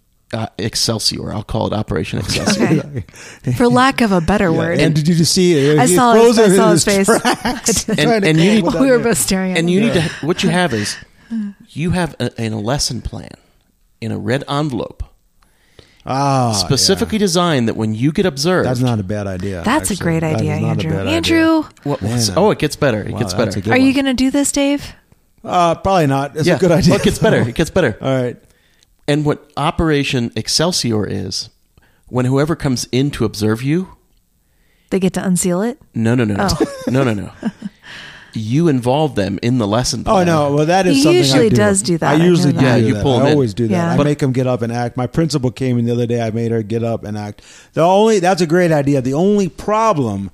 S4: uh, Excelsior. I'll call it Operation Excelsior.
S1: Okay. For lack of a better word.
S3: And did you just see it?
S1: I
S3: He
S1: saw
S3: froze
S1: his, I
S3: in
S1: saw his face.
S3: tracks.
S1: I did.
S4: And- and you need-
S1: we were both staring at
S4: And
S1: him.
S4: you need to. What you have is you have a, a lesson plan in a red envelope,
S3: Ah,
S4: specifically
S3: yeah.
S4: designed that when you get observed,
S3: That's not a bad idea.
S1: That's a
S3: actually.
S1: great
S3: That
S1: idea,
S3: is not a
S1: Andrew.
S3: bad idea.
S1: Andrew,
S4: What-
S3: Man.
S4: oh, it gets better. It
S3: Wow,
S4: gets
S3: that's
S4: better.
S3: a good
S1: are you
S3: one.
S1: going to do this, Dave?
S3: Uh, probably not. It's
S4: yeah,
S3: a good idea.
S4: Well, it gets better. It gets better.
S3: All right.
S4: And what Operation Excelsior is, when whoever comes in to observe you,
S1: They get to unseal it?
S4: no, no, no, no,
S1: Oh.
S4: no, no, no. You involve them in the lesson plan.
S3: Oh no! Well, that is
S1: He
S3: something
S1: usually
S3: I do.
S1: does do that.
S3: I
S1: I
S3: usually
S1: know
S3: do
S1: that.
S4: Yeah, you
S3: that.
S4: pull
S3: I
S4: them in.
S3: always do that.
S1: Yeah.
S3: I
S1: But-
S3: make them get up and act. My principal came in the other day. I made her get up and act. The only that's a great idea. The only problem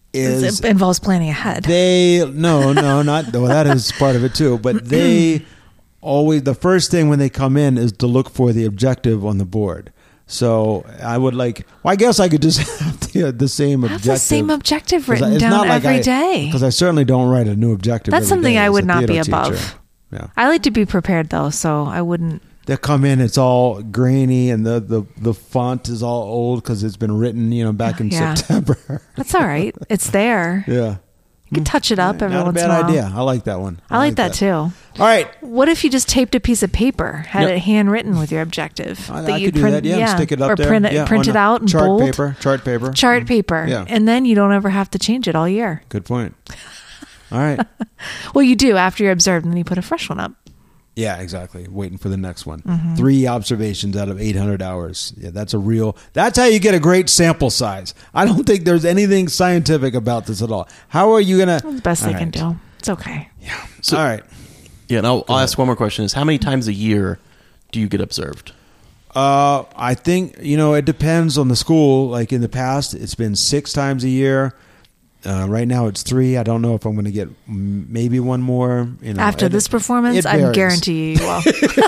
S3: is
S1: It involves planning ahead.
S3: they no no not well that is part of it too. But they always the first thing when they come in is to look for the objective on the board. So I would like. Well, I guess I could just have the, the same
S1: Have
S3: objective.
S1: the same objective
S3: 'Cause
S1: written
S3: it's
S1: down
S3: not like
S1: every
S3: I-
S1: day.
S3: Because I certainly don't write a new objective.
S1: That's
S3: every
S1: something
S3: day
S1: I
S3: as
S1: would
S3: a
S1: not be
S3: theater
S1: above.
S3: teacher. Yeah.
S1: I like to be prepared though, so I wouldn't.
S3: They come in, it's all grainy, and the, the, the font is all old because it's been written, you know, back in
S1: Yeah.
S3: September.
S1: That's all right. It's there.
S3: yeah,
S1: You can touch it up every
S3: not a
S1: once
S3: bad
S1: in a while.
S3: idea. I like that one.
S1: I like that, too.
S3: All right,
S1: What if you just taped a piece of paper, had
S4: Yep.
S1: it handwritten with your objective?
S3: I,
S1: that
S3: I
S1: you
S3: could do
S1: print,
S3: that. Yeah, stick it up
S1: or
S3: there.
S1: print it,
S3: yeah,
S1: print
S3: on
S1: it
S3: a
S1: out in
S3: chart
S1: bold.
S3: paper. Chart paper.
S1: Chart paper,
S3: Yeah.
S1: and then you don't ever have to change it all year.
S3: Good point. All right.
S1: Well, you do after you're observed, and then you put a fresh one up.
S3: Yeah, exactly. Waiting for the next one.
S1: Mm-hmm.
S3: Three observations out of eight hundred hours. Yeah, that's a real, that's how you get a great sample size. I don't think there's anything scientific about this at all. How are you going to?
S1: That's the best they can do. It's okay.
S4: So-
S3: all right.
S4: Yeah, and I'll, I'll ask one more question: Is how many times a year do you get observed?
S3: Uh, I think, you know, it depends on the school. Like in the past, it's been six times a year. Uh, right now it's three. I don't know if I'm going to get m- maybe one more. You know,
S1: After
S3: it-
S1: this performance,
S3: it
S1: I
S3: varies.
S1: guarantee you will.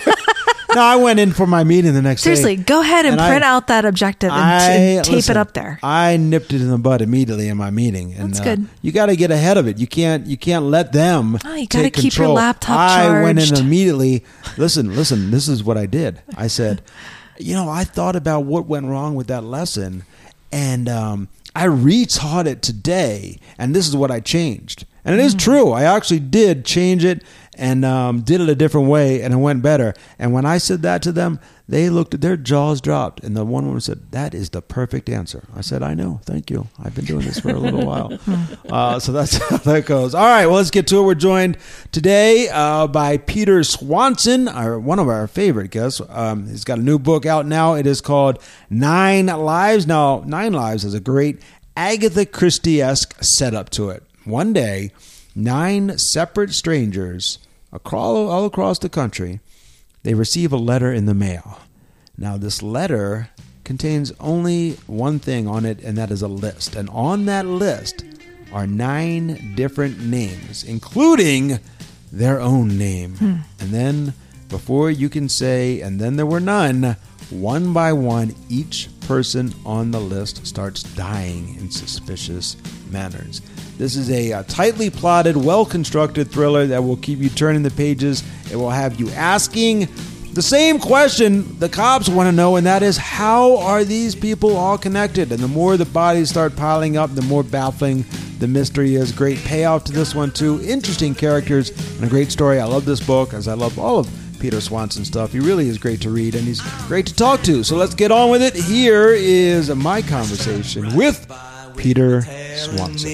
S3: No, I went in for my meeting the next
S1: Seriously,
S3: day.
S1: go ahead and,
S3: And I-
S1: print out that objective and,
S3: I,
S1: and tape
S3: listen,
S1: it up there.
S3: I nipped it in the bud immediately in my meeting. And,
S1: That's
S3: uh,
S1: good.
S3: You got to get ahead of it. You can't. You can't let them.
S1: Oh, you gotta
S3: take
S1: keep your
S3: control.
S1: laptop
S3: I went in
S1: charged.
S3: immediately. Listen, listen. This is what I did. I said, you know, I thought about what went wrong with that lesson, and um, I retaught it today, and this is what I changed. And it is true. I actually did change it and um, did it a different way, and it went better. And when I said that to them, they looked, their jaws dropped. And the one woman said, that is the perfect answer. I said, I know. Thank you. I've been doing this for a little while. Uh, so that's how that goes. All right. Well, let's get to it. We're joined today uh, by Peter Swanson, our, one of our favorite guests. Um, he's got a new book out now. It is called Nine Lives. Now, Nine Lives has a great Agatha Christie-esque setup to it. One day, nine separate strangers across, all across the country, they receive a letter in the mail. Now, this letter contains only one thing on it, and that is a list. And on that list are nine different names, including their own name.
S1: Hmm.
S3: And then, before you can say, and then there were none, one by one, each person on the list starts dying in suspicious manners. This is a, uh tightly plotted, well-constructed thriller that will keep you turning the pages. It will have you asking the same question the cops want to know, and that is, how are these people all connected? And the more the bodies start piling up, the more baffling the mystery is. Great payoff to this one, too. Interesting characters and a great story. I love this book, as I love all of Peter Swanson stuff. He really is great to read, and he's great to talk to. So let's get on with it. Here is my conversation with Peter Swanson.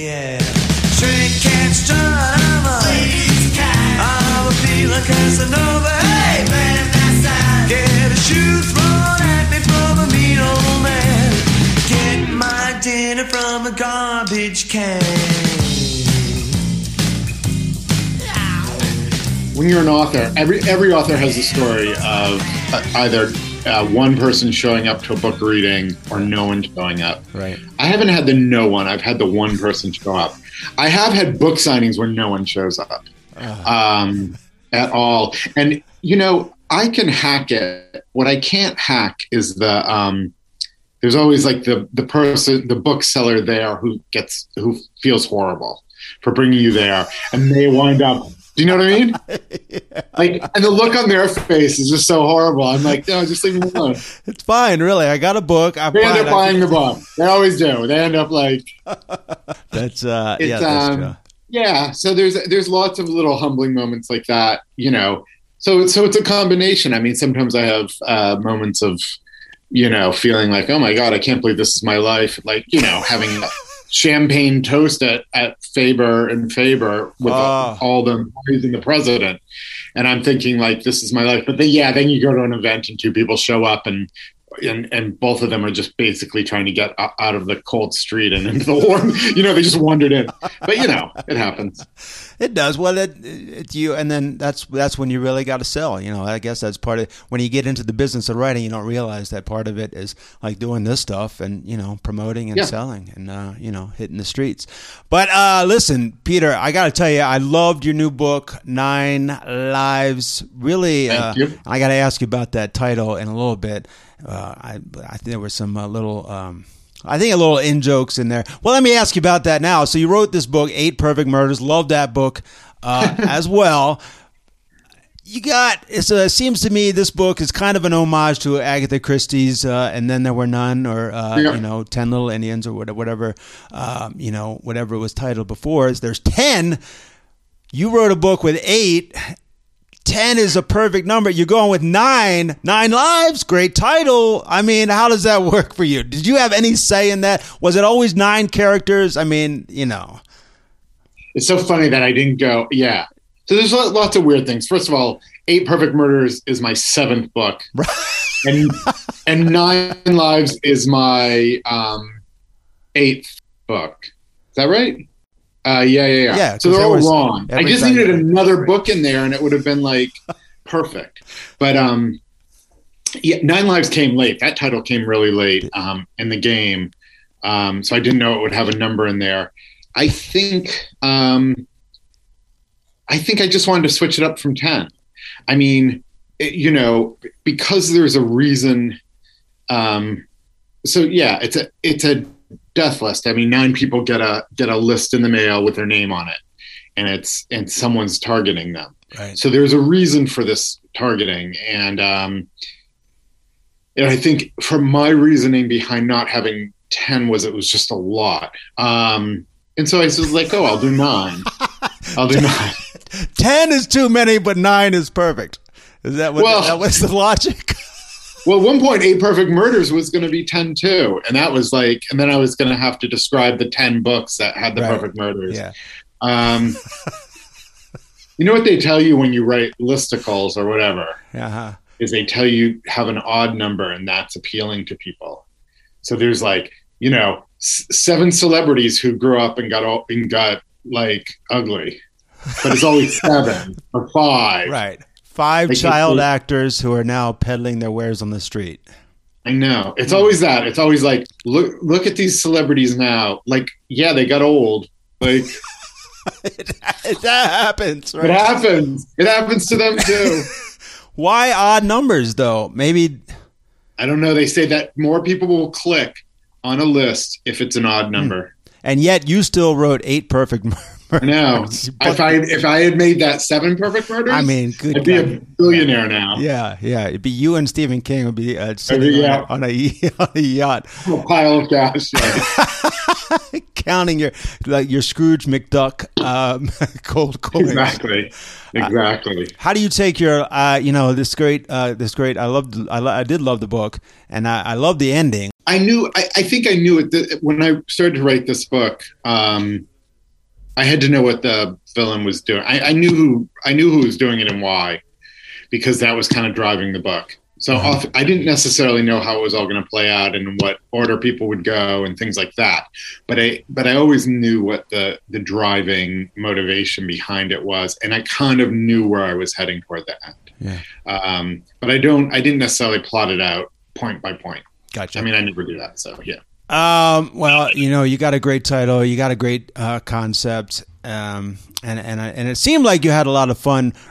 S6: Stray cats turn I'm a I'm a feeling Casanova. Hey, get a shoe thrown at me from a mean old man. Get my dinner from a garbage can.
S2: When you're an author, every every author has a story of uh, either uh, one person showing up to a book reading or no one showing up.
S3: Right.
S2: I haven't had the no one. I've had the one person show up. I have had book signings where no one shows up um, at all. And, you know, I can hack it. What I can't hack is the um, there's always like the the person, the bookseller there who gets who feels horrible for bringing you there, and they wind up Do you know what I mean? yeah. Like, and the look on their face is just so horrible. I'm like, no, just leave me alone.
S3: It's fine, really. I got a book. I'm
S2: they
S3: fine.
S2: end up buying the book. They always do. They end up like.
S3: That's uh,
S2: it's,
S3: yeah, that's
S2: um,
S3: true.
S2: Yeah. So there's there's lots of little humbling moments like that. You know. So so it's a combination. I mean, sometimes I have uh, moments of, you know, feeling like, oh my God, I can't believe this is my life. Like, you know, having champagne toast at, at Faber and Faber with
S3: oh.
S2: all them praising the president. And I'm thinking like, this is my life. But then, yeah, then you go to an event and two people show up and, and, and both of them are just basically trying to get out of the cold street and into the warm, you know, they just wandered in, but you know, it happens.
S3: It does. Well, it, it you, and then that's, that's when you really got to sell, you know, I guess that's part of, when you get into the business of writing, you don't realize that part of it is like doing this stuff and, you know, promoting and
S2: yeah.
S3: selling and, uh, you know, hitting the streets. But, uh, listen, Peter, I got to tell you, I loved your new book, Nine Lives. Really, uh, I got to ask you about that title in a little bit. Uh, I, I think there were some uh, little, um, I think a little in jokes in there. Well, let me ask you about that now. So you wrote this book, Eight Perfect Murders. Love that book uh, as well. You got, it's, uh, it seems to me this book is kind of an homage to Agatha Christie's uh, And Then There Were None, or, uh, yeah. you know, Ten Little Indians, or whatever, um, you know, whatever it was titled before. There's ten. You wrote a book with eight. ten is a perfect number. You're going with nine. Nine Lives. Great title. I mean, how does that work for you? Did you have any say in that? Was it always nine characters? I mean, you know.
S2: It's so funny that I didn't go, yeah. So there's lots of weird things. First of all, Eight Perfect Murders is my seventh book. and and Nine Lives is my um, eighth book. Is that right? Uh, yeah, yeah, yeah.
S3: yeah
S2: so they're all
S3: was,
S2: wrong. I just needed another book in there, and it would have been like perfect. But um, yeah, Nine Lives came late. That title came really late um, in the game, um, so I didn't know it would have a number in there. I think um, I think I just wanted to switch it up from ten. I mean, it, you know, because there's a reason. Um, so yeah, it's a it's a. death list. I mean, nine people get a get a list in the mail with their name on it, and it's and someone's targeting them.
S3: Right.
S2: So there's a reason for this targeting, and um, and I think for my reasoning behind not having ten was it was just a lot. Um, and so I was like, oh, I'll do nine. I'll do nine.
S3: Ten is too many, but nine is perfect. Is that what?
S2: Well,
S3: that was the logic?
S2: Well, at one point, Eight Perfect Murders was going to be ten too, and that was like, and then I was going to have to describe the ten books that had the
S3: right.
S2: perfect murders.
S3: Yeah.
S2: Um, you know what they tell you when you write listicles or whatever?
S3: Uh-huh.
S2: Is they tell you have an odd number, and that's appealing to people. So there's like, you know, s- seven celebrities who grew up and got all, and got like ugly, but it's always seven or five.
S3: Right. Five
S2: like
S3: child
S2: they,
S3: actors who are now peddling their wares on the street.
S2: I know. It's always that. It's always like, look look at these celebrities now. Like, yeah, they got old. Like
S3: it, it, that happens. Right?
S2: It happens. It happens to them too.
S3: Why odd numbers though? Maybe
S2: I don't know. They say that more people will click on a list if it's an odd number.
S3: And yet you still wrote Eight Perfect Murders.
S2: I know. If I if I had made that Seven Perfect Murders,
S3: I mean, good
S2: I'd be
S3: God.
S2: a billionaire now.
S3: Yeah, yeah. It'd be you and Stephen King would be uh, sitting
S2: be,
S3: on,
S2: yeah.
S3: on, a, on a yacht,
S2: A pile of cash. Yeah.
S3: counting your like your Scrooge McDuck um, cold coins.
S2: Exactly. Exactly.
S3: Uh, how do you take your, uh, you know, this great, uh, this great? I loved, I, lo- I did love the book, and I, I love the ending.
S2: I knew. I, I think I knew it th- when I started to write this book. Um, I had to know what the villain was doing. I, I knew who I knew who was doing it and why, because that was kind of driving the book. So
S3: Mm-hmm.
S2: off, I didn't necessarily know how it was all going to play out and in what order people would go and things like that. But I but I always knew what the the driving motivation behind it was, and I kind of knew where I was heading toward the end.
S3: Yeah.
S2: Um, but I don't. I didn't necessarily plot it out point by point.
S3: Gotcha.
S2: I mean, I never do that. So yeah.
S3: Um, well, you know, you got a great title, you got a great uh, concept, um, and and I- and it seemed like you had a lot of fun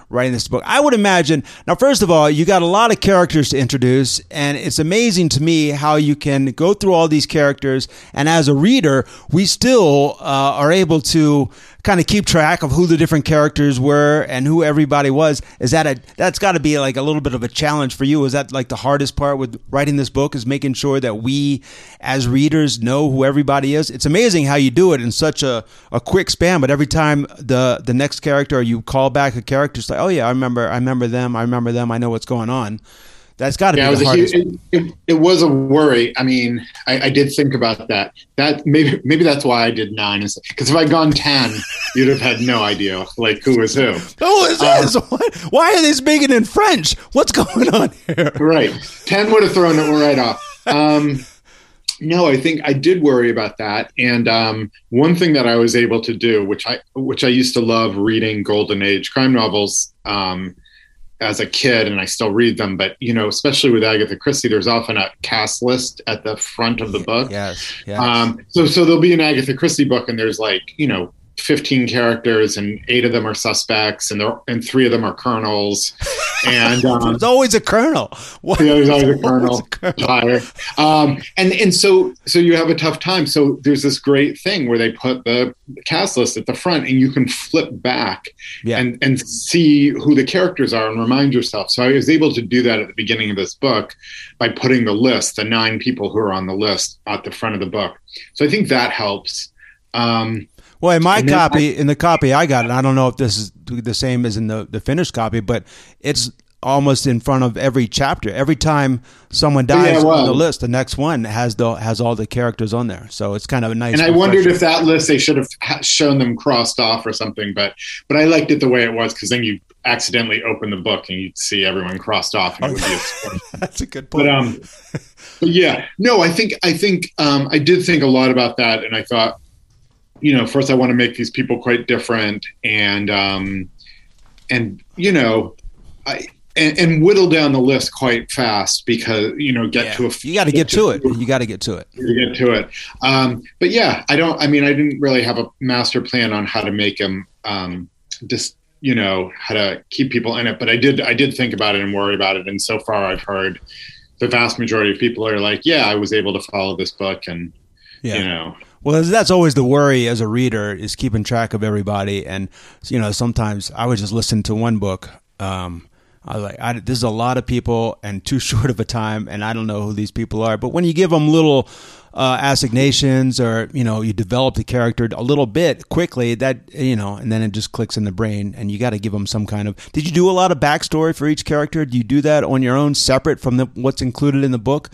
S5: writing this book? I would imagine, now, first of all, you got a lot of characters to introduce, and it's amazing to me how you can go through all these characters, and as a reader, we still uh, are able to kind of keep track of who the different characters were and who everybody was. Is that a, that's got to be like a little bit of a challenge for you? Is that like the hardest part with writing this book, is making sure that we as readers know who everybody is? It's amazing how you do it in such a, a quick span, but every time the the next character, or you call back a character, it's like, oh yeah, I remember, I remember them, I remember them, I know what's going on. That's got to
S2: yeah,
S5: be
S2: it
S5: the
S2: was
S5: hardest.
S2: a huge, it, it, it was a worry. I mean, I, I did think about that. That maybe maybe that's why I did nine. Because if I'd gone ten, you'd have had no idea like who was who.
S5: Who is this?
S2: Um,
S5: What? Why are they speaking in French? What's going on here?
S2: Right, ten would have thrown it right off. Um, no, I think I did worry about that. And um, one thing that I was able to do, which I which I used to love reading Golden Age crime novels. Um, as a kid, and I still read them, but you know, especially with Agatha Christie, there's often a cast list at the front of the book.
S5: Yes, yes.
S2: Um, so, so there'll be an Agatha Christie book, and there's like, you know, fifteen characters, and eight of them are suspects, and there and three of them are colonels, and um,
S5: there's always a colonel. What?
S2: yeah, there's always a colonel.
S5: Always a colonel.
S2: Higher. Um, and and so so you have a tough time. So there's this great thing where they put the cast list at the front, and you can flip back
S5: Yeah.
S2: and and see who the characters are and remind yourself. So I was able to do that at the beginning of this book by putting the list, the nine people who are on the list, at the front of the book. So I think that helps. Um,
S5: Well, in my
S2: And then
S5: copy, in the copy I got, and I don't know if this is the same as in the, the finished copy, but it's almost in front of every chapter. Every time someone
S2: Yeah,
S5: dies
S2: it
S5: on the
S2: was.
S5: list, the next one has the has all the characters on there. So it's kind of a nice.
S2: and I wondered
S5: refresher.
S2: if that list, they should have ha- shown them crossed off or something, but but I liked it the way it was, because then you accidentally open the book and you'd see everyone crossed off, and it would be a spoiler.
S5: That's a good point.
S2: But um, but yeah, no, I think I think um, I did think a lot about that, and I thought, you know, first I want to make these people quite different, and um, and you know, I and, and whittle down the list quite fast, because you know, get
S5: Yeah.
S2: to a
S5: you got to get to it. You got to get to it.
S2: to get to it. Um, but yeah, I don't. I mean, I didn't really have a master plan on how to make them um, just, you know, how to keep people in it. But I did. I did think about it and worry about it. And so far, I've heard the vast majority of people are like, "Yeah, I was able to follow this book," and
S5: Yeah.
S2: you know.
S5: Well, that's always the worry as a reader, is keeping track of everybody. And, you know, sometimes I would just listen to one book. Um, I was like, I, this is a lot of people and too short of a time, and I don't know who these people are. But when you give them little uh, assignations, or, you know, you develop the character a little bit quickly, that, you know, and then it just clicks in the brain, and you got to give them some kind of. Did you do a lot of backstory for each character? Do you do that on your own, separate from the, what's included in the book?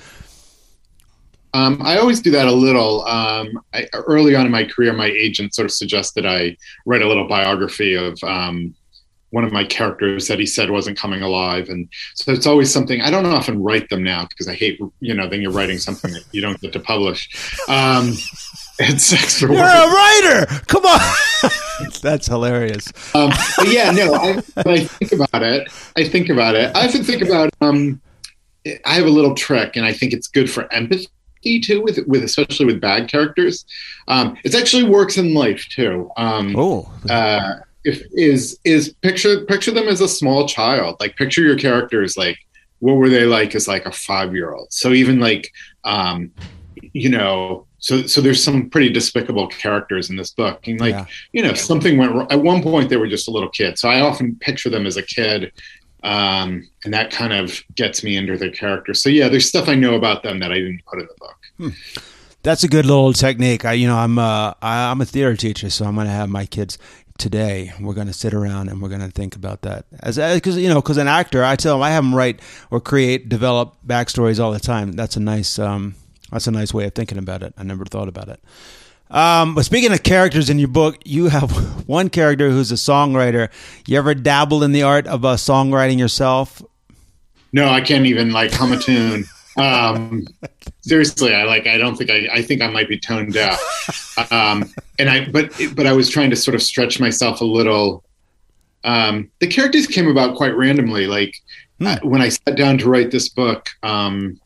S2: Um, I always do that a little. Um, I, early on in my career, my agent sort of suggested I write a little biography of um, one of my characters that he said wasn't coming alive. And so it's always something. I don't often write them now, because I hate, you know, then you're writing something that you don't get to publish. Um, it's extra
S5: You're
S2: work.
S5: a writer! Come on! That's hilarious.
S2: Um, but yeah, no, I, but I think about it. I think about it. I often think about, um, I have a little trick, and I think it's good for empathy too, with with especially with bad characters. Um, it actually works in life too. Um,
S5: Oh,
S2: uh, if is is picture picture them as a small child. Like, picture your characters, like, what were they like as like a five year old? So even like, um, you know, so so there's some pretty despicable characters in this book, and like,
S5: Yeah.
S2: you know, something went wrong. At one point they were just a little kid, so I often picture them as a kid. Um, and that kind of gets me into their character. So yeah, there's stuff I know about them that I didn't put in the book.
S5: that's a good little technique. I, you know, I'm uh, I, I'm a theater teacher, so I'm going to have my kids today. We're going to sit around and we're going to think about that. As because you know, because an actor, I tell them I have them write or create, develop backstories all the time. That's a nice, um, that's a nice way of thinking about it. I never thought about it. Um, but speaking of characters in your book, you have one character who's a songwriter. You ever dabble in the art of uh, songwriting yourself?
S2: No, I can't even like hum a tune. Um, seriously, I like, I don't think I, I think I might be tone deaf. Um, and I, but, but I was trying to sort of stretch myself a little. Um, the characters came about quite randomly. Like
S5: Hmm.
S2: I, when I sat down to write this book, um,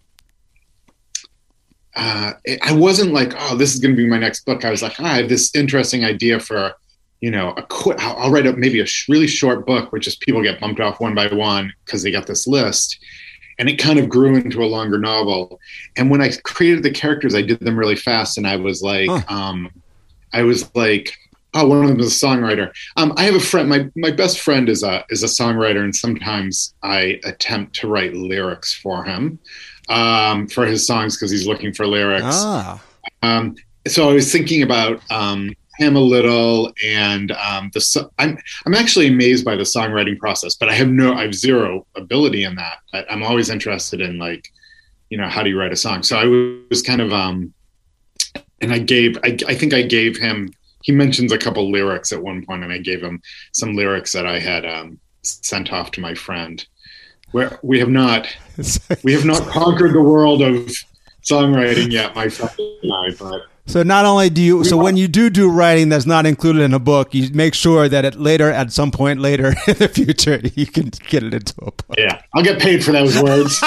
S2: uh, I wasn't like, oh, this is going to be my next book. I was like, oh, I have this interesting idea for you know, a quick, I'll, I'll write up maybe a sh- really short book where just people get bumped off one by one because they got this list. And it kind of grew into a longer novel. And when I created the characters, I did them really fast. And I was like, huh. um, I was like, oh, one of them is a songwriter. Um, I have a friend, my, my best friend is a, is a songwriter. And sometimes I attempt to write lyrics for him, um, for his songs, because he's looking for lyrics.
S3: Ah.
S2: Um, so I was thinking about, um, him a little, and um, the I'm I'm actually amazed by the songwriting process, but I have no I have zero ability in that. But I'm always interested in, like, you know, how do you write a song? So I was kind of um, and I gave I, I think I gave him. He mentions a couple lyrics at one point, and I gave him some lyrics that I had um, sent off to my friend. Where we have not we have not conquered the world of songwriting yet, my friend and I, but.
S3: So not only do you, so when you do do writing that's not included in a book, you make sure that it later, at some point later in the future, you can get it into a book.
S2: Yeah, I'll get paid for those words.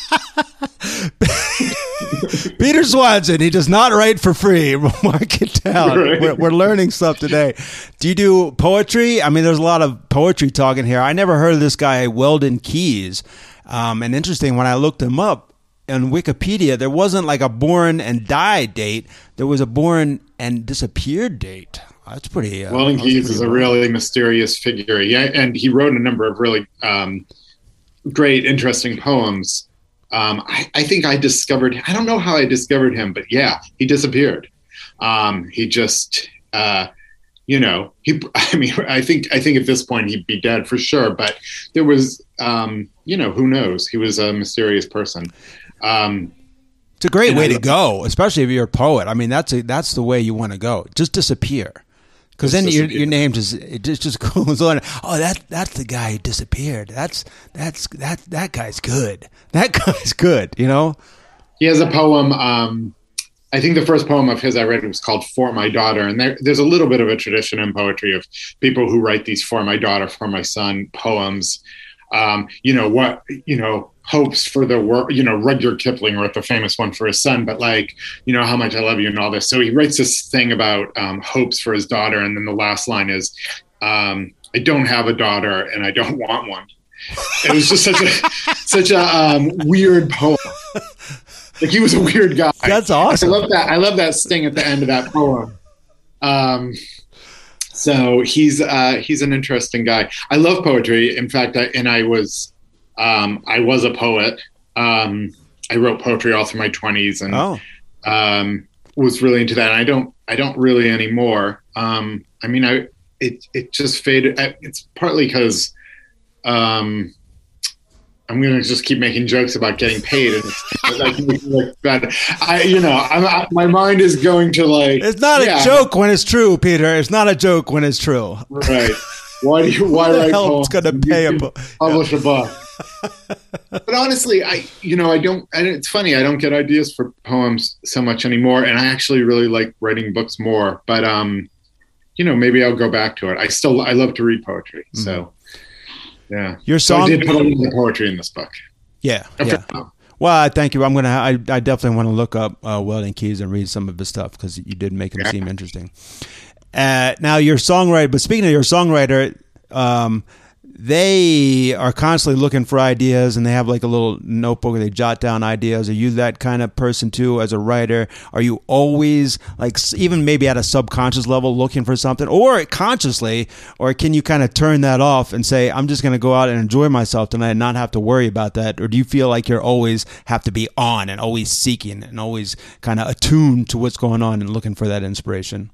S3: Peter Swanson, he does not write for free. Mark it down.
S2: Right.
S3: We're, we're learning stuff today. Do you do poetry? I mean, there's a lot of poetry talking here. I never heard of this guy, Weldon Keys. Um, and interesting, when I looked him up, on Wikipedia, there wasn't like a born and died date. There was a born and disappeared date. That's pretty. Uh,
S2: Weldon Keys is a really mysterious figure. Yeah, and he wrote a number of really um, great, interesting poems. Um, I, I think I discovered. I don't know how I discovered him, but yeah, he disappeared. Um, he just, uh, you know, he. I mean, I think. I think at this point he'd be dead for sure. But there was, um, you know, who knows? He was a mysterious person. Um,
S3: it's a great way
S2: I,
S3: to go, especially if you're a poet. I mean, that's a, that's the way you want to go. Just disappear, because then your your name just it just, just goes on. Oh, that that's the guy who disappeared. That's that's that that guy's good. That guy's good. You know.
S2: He has a poem. Um, I think the first poem of his I read was called "For My Daughter," and there, there's a little bit of a tradition in poetry of people who write these "For My Daughter," "For My Son" poems. Um, you know what? You know. Hopes for the world, you know, Rudyard Kipling wrote the famous one for his son, but like, you know, how much I love you and all this. So he writes this thing about um, hopes for his daughter. And then the last line is, um, I don't have a daughter and I don't want one. It was just such a, such a um, weird poem. Like, he was a weird guy.
S3: That's awesome.
S2: I love that. I love that sting at the end of that poem. Um, so he's, uh, he's an interesting guy. I love poetry. In fact, I, and I was, Um, I was a poet. Um, I wrote poetry all through my twenties, and
S3: oh.
S2: um, was really into that. And I don't, I don't really anymore. Um, I mean, I it it just faded. It's partly because um, I'm going to just keep making jokes about getting paid, and it's like, like bad. I, you know, I'm, I, my mind is going to like.
S3: It's not
S2: yeah.
S3: a joke when it's true, Peter. It's not a joke when it's true.
S2: Right. Why do you? Why
S3: Who the
S2: write
S3: hell
S2: poems?
S3: is going to pay a book?
S2: Publish a book. But honestly, I, you know, I don't, I, it's funny. I don't get ideas for poems so much anymore. And I actually really like writing books more, but, um, you know, maybe I'll go back to it. I still, I love to read poetry. Mm-hmm. So yeah.
S3: Your song.
S2: So I did put a lot of poetry in this book.
S3: Yeah.
S2: After,
S3: yeah. Well, I thank you. I'm going to, I, I definitely want to look up uh, Weldon Keys and read some of his stuff, because you did make him yeah. seem interesting. Uh, now your songwriter, but speaking of your songwriter, um, they are constantly looking for ideas, and they have like a little notebook where they jot down ideas. Are you that kind of person too as a writer? Are you always like, even maybe at a subconscious level, looking for something, or consciously, or can you kind of turn that off and say, I'm just going to go out and enjoy myself tonight and not have to worry about that? Or do you feel like you're always have to be on and always seeking and always kind of attuned to what's going on and looking for that inspiration?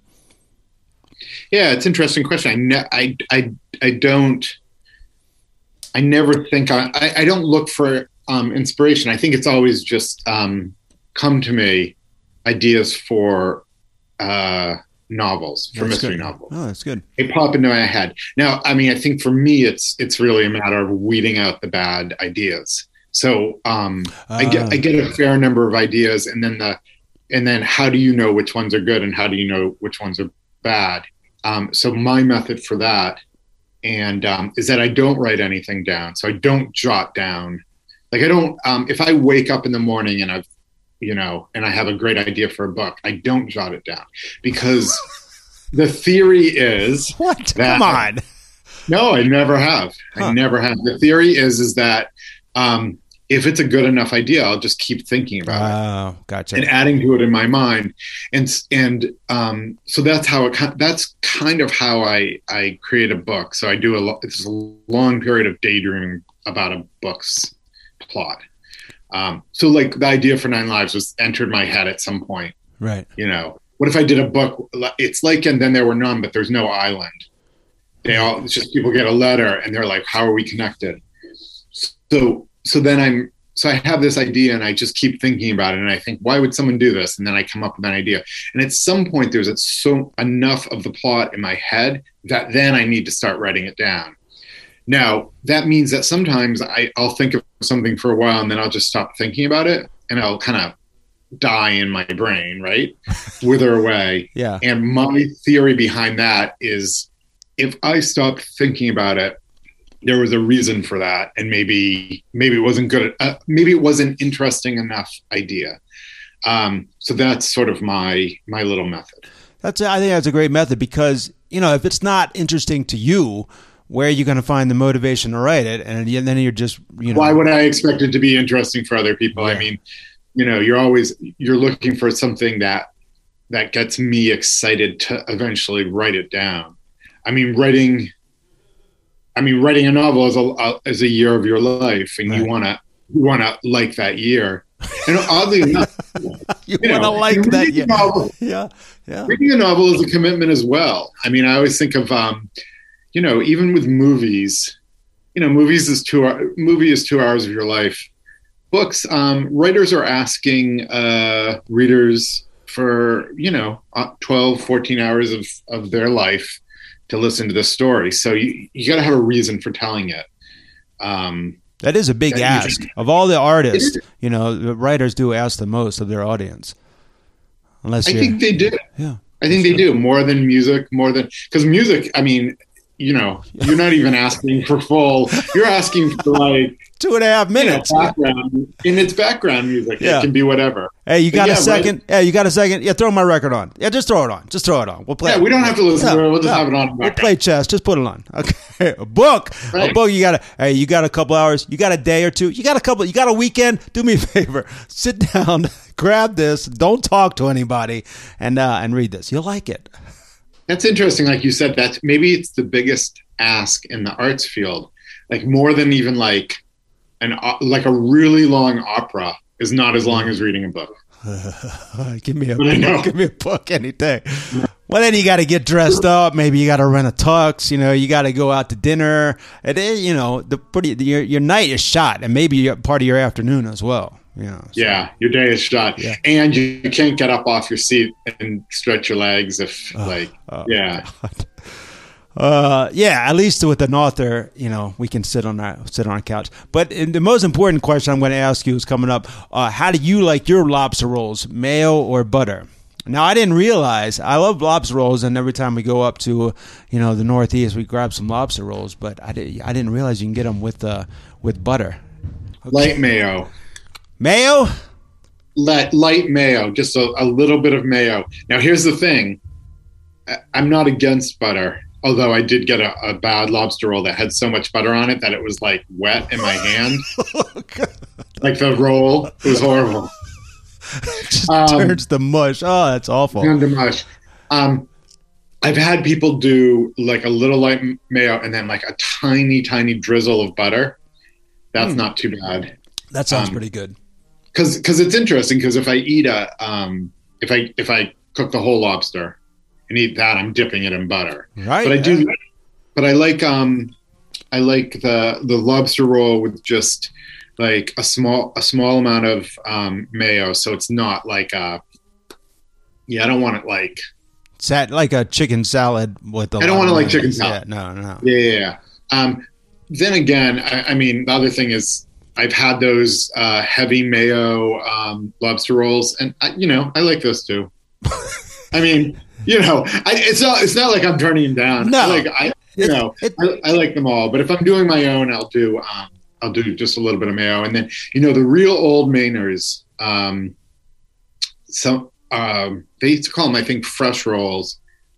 S2: Yeah, it's an interesting question. I, ne- I, I, I don't, I never think I, I, I don't look for um, inspiration. I think it's always just um, come to me ideas for uh, novels, for
S3: that's
S2: mystery
S3: good.
S2: novels.
S3: Oh, that's good.
S2: They pop into my head. Now, I mean, I think for me, it's it's really a matter of weeding out the bad ideas. So um, uh. I get I get a fair number of ideas, and then the and then how do you know which ones are good and how do you know which ones are bad? Um, so my method for that and um, is that I don't write anything down. So I don't jot down. Like I don't, um, if I wake up in the morning and I've, you know, and I have a great idea for a book, I don't jot it down because the theory is
S3: What?
S2: that-
S3: Come on.
S2: No, I never have.
S3: Huh.
S2: I never have. The theory is is that um, if it's a good enough idea, I'll just keep thinking about it
S3: Oh, gotcha.
S2: and adding to it in my mind, and and um, so that's how it. ki- That's kind of how I I create a book. So I do a lo- it's a long period of daydreaming about a book's plot. Um, so like the idea for Nine Lives was entered my head at some point.
S3: Right.
S2: You know, what if I did a book? It's like And Then There Were None, but there's no island. They all, it's just people get a letter and they're like, how are we connected? So, so then I'm, so I have this idea and I just keep thinking about it. And I think, why would someone do this? And then I come up with an idea. And at some point there's so enough of the plot in my head that then I need to start writing it down. Now that means that sometimes I, I'll think of something for a while and then I'll just stop thinking about it and I'll kind of die in my brain, right? Wither away.
S3: Yeah.
S2: And my theory behind that is, if I stopped thinking about it, there was a reason for that, and maybe maybe it wasn't good. Uh, maybe it wasn't interesting enough idea. Um, so that's sort of my my little method.
S3: That's I think that's a great method because, you know, if it's not interesting to you, where are you going to find the motivation to write it? And then you're just, you know.
S2: Why would I expect it to be interesting for other people?
S3: Yeah.
S2: I mean, you know, you're always you're looking for something that that gets me excited to eventually write it down. I mean, writing. I mean, writing a novel is a is a year of your life, and
S3: Right.
S2: you want to you want to like that year. And oddly enough,
S3: you
S2: you
S3: want to
S2: know,
S3: like
S2: reading
S3: that.
S2: a
S3: Yeah.
S2: novel-
S3: yeah. Yeah.
S2: reading a novel is a commitment as well. I mean, I always think of, um, you know, even with movies, you know, movies is two hour, movie is two hours of your life. Books, um, writers are asking uh, readers for, you know, uh, twelve, fourteen hours of, of their life to listen to the story. So you, you got to have a reason for telling it. Um,
S3: That is a big
S2: That
S3: ask.
S2: usually-
S3: Of all the artists,
S2: It is.
S3: you know, the writers do ask the most of their audience. Unless
S2: I
S3: you're,
S2: think they do.
S3: yeah.
S2: I think they do more than music, more than because music. I mean, you know, you're not even asking for full. You're asking for like
S3: Two and a half
S2: you know,
S3: minutes.
S2: background. In its background music,
S3: Yeah.
S2: it can be whatever.
S3: Hey, you
S2: But
S3: got
S2: yeah,
S3: a
S2: right.
S3: second? Hey, you got a second? Yeah, throw my record on. Yeah, just throw it on. Just throw it on. We'll play
S2: Yeah,
S3: it.
S2: we don't have to listen
S3: No,
S2: to it. We'll just
S3: no.
S2: have it on. in the
S3: We'll
S2: background.
S3: play chess. Just put it on. Okay. A book. A
S2: Right.
S3: book. You got a. Hey, you got a couple hours. You got a day or two. You got a couple. You got a weekend. Do me a favor. Sit down. Grab this. Don't talk to anybody, and uh, and read this. You'll like it.
S2: That's interesting. Like you said, that maybe it's the biggest ask in the arts field. Like more than even like an o- like a really long opera is not as long as reading a book.
S3: give me a
S2: I know.
S3: book. Give me a book any day. Well, then you got to get dressed up. Maybe you got to rent a tux. You know, you got to go out to dinner. It is, you know, the pretty your your night is shot, and maybe your- part of your afternoon as well. You know, so-
S2: Yeah, your day is shot,
S3: Yeah.
S2: and you, you can't get up off your seat and stretch your legs if like
S3: oh.
S2: yeah.
S3: Uh, yeah, at least with an author, you know, we can sit on our sit on our couch. But in the most important question I'm going to ask you is coming up. Uh, how do you like your lobster rolls, mayo or butter? Now, I didn't realize I love lobster rolls, and every time we go up to, you know, the Northeast, we grab some lobster rolls. But I didn't I didn't realize you can get them with uh with butter.
S2: Light mayo,
S3: Mayo?
S2: light, light mayo, just a, a little bit of mayo. Now, here's the thing: I, I'm not against butter. Although I did get a, a bad lobster roll that had so much butter on it that it was like wet in my hand, like the roll. It was horrible.
S3: Just
S2: Um,
S3: turns to mush. Oh, that's awful.
S2: Under mush. Um, I've had people do like a little light mayo and then like a tiny, tiny drizzle of butter. That's not too bad.
S3: That sounds
S2: um,
S3: pretty good.
S2: Because because it's interesting. Because if I eat a um, if I if I cook the whole lobster and eat that, I'm dipping it in butter.
S3: Right.
S2: But I do.
S3: yeah.
S2: But I like um, I like the the lobster roll with just like a small a small amount of um, mayo, so it's not like a. Yeah, I don't want it like.
S3: Sat like a chicken salad with the.
S2: I don't wanna like chicken
S3: Yeah,
S2: salad.
S3: no, no.
S2: Yeah, yeah, yeah. Um, then again, I, I mean, the other thing is I've had those uh, heavy mayo um, lobster rolls, and I, you know, I like those too. I mean, you know, I, it's not it's not like I'm turning them down.
S3: No.
S2: I like I, you
S3: It-
S2: know,
S3: it-
S2: I, I like them all. But if I'm doing my own, I'll do um, I'll do just a little bit of mayo, and then you know, the real old Mainers, um, some um, they used to call them, I think, fresh rolls.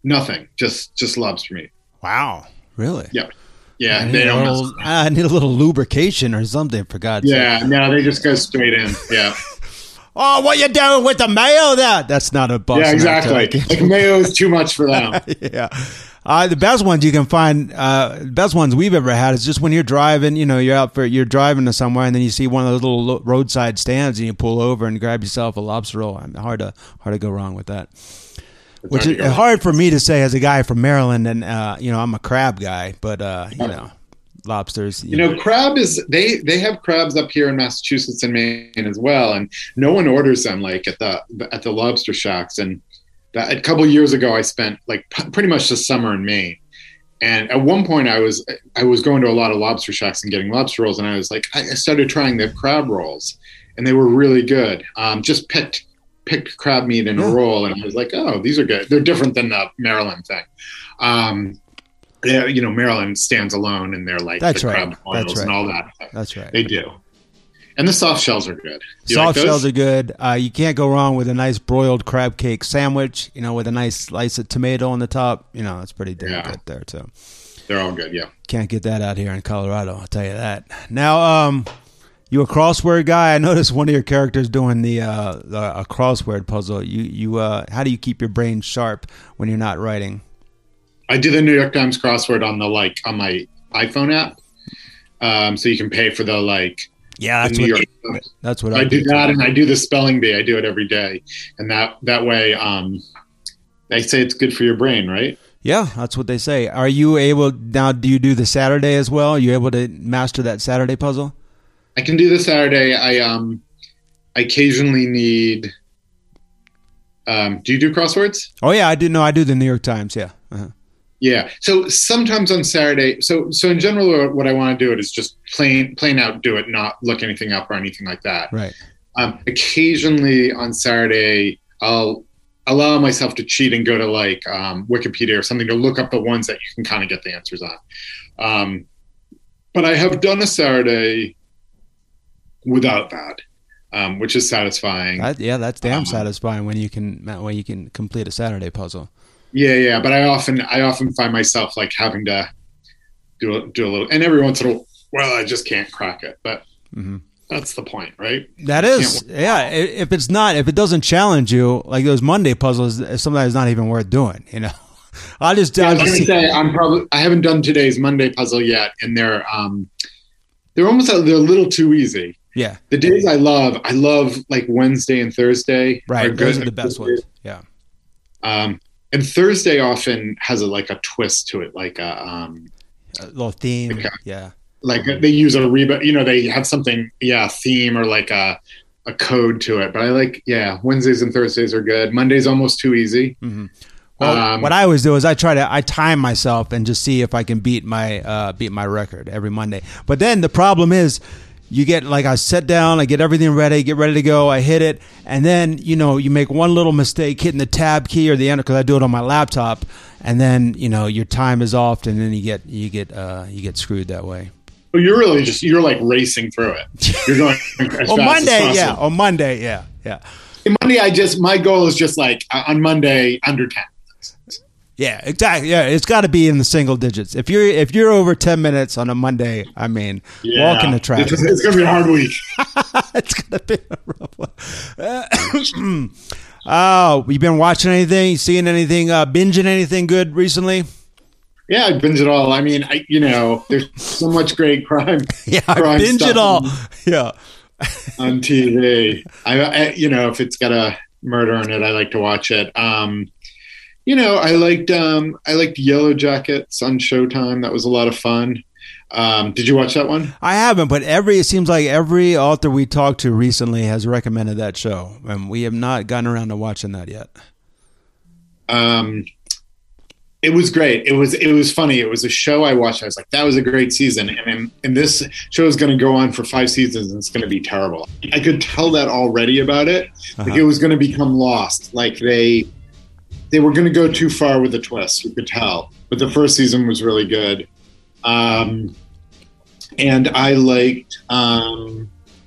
S2: Nothing. Just just lobster meat.
S5: Wow. Really?
S2: Yeah. Yeah.
S5: I
S2: They
S5: need, a
S2: don't.
S5: little, I need a little lubrication or something, for God's sake.
S2: Yeah. No, they just go straight in. Yeah.
S5: Oh, what you doing with the mayo? That that's not a Boston
S2: Yeah. Exactly.
S5: accent.
S2: Like mayo is too much for them.
S5: Yeah. Uh, the best ones you can find, uh, the best ones we've ever had is just when you're driving, you know, you're out for, you're driving to somewhere and then you see one of those little lo- roadside stands and you pull over and grab yourself a lobster roll. I mean, hard to, hard to go wrong with that. Which
S2: hard to
S5: is
S2: go
S5: hard for me to say as a guy from Maryland, and, uh, you know, I'm a crab guy, but, uh, you know, lobsters.
S2: You know, crab is they they have crabs up here in Massachusetts and Maine as well, and no one orders them like at the at the lobster shacks. And that, a couple of years ago, I spent like p- pretty much the summer in Maine, and at one point, I was I was going to a lot of lobster shacks and getting lobster rolls, and I was like, I started trying the crab rolls, and they were really good. Um, just picked picked crab meat in a roll, and I was like, oh, these are good. They're different than the Maryland thing. Um, Yeah, you know, Maryland stands alone, and they're like
S5: That's
S2: the
S5: right.
S2: crab boils
S5: That's right.
S2: and all that.
S5: That's right.
S2: They do, and the soft shells are good. You
S5: Soft
S2: like those?
S5: shells are good. Uh, you can't go wrong with a nice broiled crab cake sandwich, you know, with a nice slice of tomato on the top. You know, it's pretty damn
S2: Yeah.
S5: good there, too.
S2: They're all good. Yeah.
S5: Can't get that out here in Colorado, I'll tell you that. Now, um, you a crossword guy? I noticed one of your characters doing the, uh, the a crossword puzzle. You, you, uh, how do you keep your brain sharp when you're not writing?
S2: I do the New York Times crossword on the like on my iPhone app, um, so you can pay for the like.
S5: Yeah,
S2: the
S5: that's
S2: New
S5: what,
S2: York Times.
S5: that's what
S2: I
S5: I
S2: do
S5: do.
S2: that, and I do the spelling bee. I do it every day, and that that way, um, they say it's good for your brain, right?
S5: Yeah, that's what they say. Are you able now? Do you do the Saturday as well? Are you able to master that Saturday puzzle?
S2: I can do the Saturday. I um, I occasionally need. Um, do you do crosswords?
S5: Oh yeah, I do. No, I do the New York Times. Yeah. Uh-huh.
S2: Yeah. So sometimes on Saturday, so so in general, what I want to do it is just plain plain out do it, not look anything up or anything like that.
S5: Right.
S2: Um, occasionally on Saturday, I'll allow myself to cheat and go to like um, Wikipedia or something to look up the ones that you can kind of get the answers on. Um, but I have done a Saturday without that, um, which is satisfying.
S5: That, yeah, that's damn
S2: Um,
S5: satisfying when you can when you can complete a Saturday puzzle.
S2: Yeah, yeah, but I often I often find myself like having to do a, do a little, and every once in a while, well, I just can't crack it. But
S5: Mm-hmm.
S2: that's the point, right?
S5: That is, yeah. i- If it's not, if it doesn't challenge you, like those Monday puzzles, it's sometimes not even worth doing. You know, I just,
S2: Yeah, I
S5: I
S2: was going to
S5: just
S2: say I'm probably I haven't done today's Monday puzzle yet, and they're um they're almost they're a little too easy.
S5: yeah,
S2: The days I love, I love like Wednesday and Thursday.
S5: right.
S2: are
S5: Those
S2: good.
S5: are the best ones. Yeah,
S2: Um, and Thursday often has a like a twist to it, like a um
S5: a little theme.
S2: Okay.
S5: Yeah,
S2: like they use a reba, you know, they have something, yeah, theme or like a a code to it. But I like, yeah, Wednesdays and Thursdays are good. Monday's almost too easy.
S5: Mm-hmm. Well,
S2: Um,
S5: what I always do is I try to I time myself and just see if I can beat my uh, beat my record every Monday. But then the problem is, you get like I sit down, I get everything ready, get ready to go, I hit it, and then you know you make one little mistake hitting the tab key or the enter because I do it on my laptop, and then you know your time is off, and then you get you get uh, you get screwed that way.
S2: Well, you're really just you're like racing through it. You're going as
S5: On
S2: fast
S5: Monday,
S2: as
S5: yeah,
S2: possible.
S5: on Monday, yeah, yeah.
S2: On Monday, I just my goal is just like uh, on Monday under ten.
S5: Yeah, exactly. Yeah, it's got to be in the single digits. If you're if you're over ten minutes on a Monday, I mean, walking the track.
S2: It's, it's going to be a hard week.
S5: It's gonna be a rough one. Oh, you been watching anything? Seeing anything? Uh, binging anything good recently?
S2: Yeah, I binge it all. I mean, I, you know, there's so much great crime.
S5: Yeah, I
S2: crime
S5: binge
S2: stuff
S5: it all.
S2: on-
S5: Yeah,
S2: on T V. I, I, you know, if it's got a murder in it, I like to watch it. Um, you know, I liked um, I liked Yellow Jackets on Showtime. That was a lot of fun. Um, did you watch that one?
S5: I haven't, but every it seems like every author we talked to recently has recommended that show, and we have not gotten around to watching that yet.
S2: Um, it was great. It was it was funny. It was a show I watched. I was like, that was a great season. And and, and this show is going to go on for five seasons, and it's going to be terrible. I could tell that already about it. Like
S5: Uh-huh.
S2: it was going to become lost. Like they they were going to go too far with the twist. You could tell. But the first season was really good. Um, and I liked um,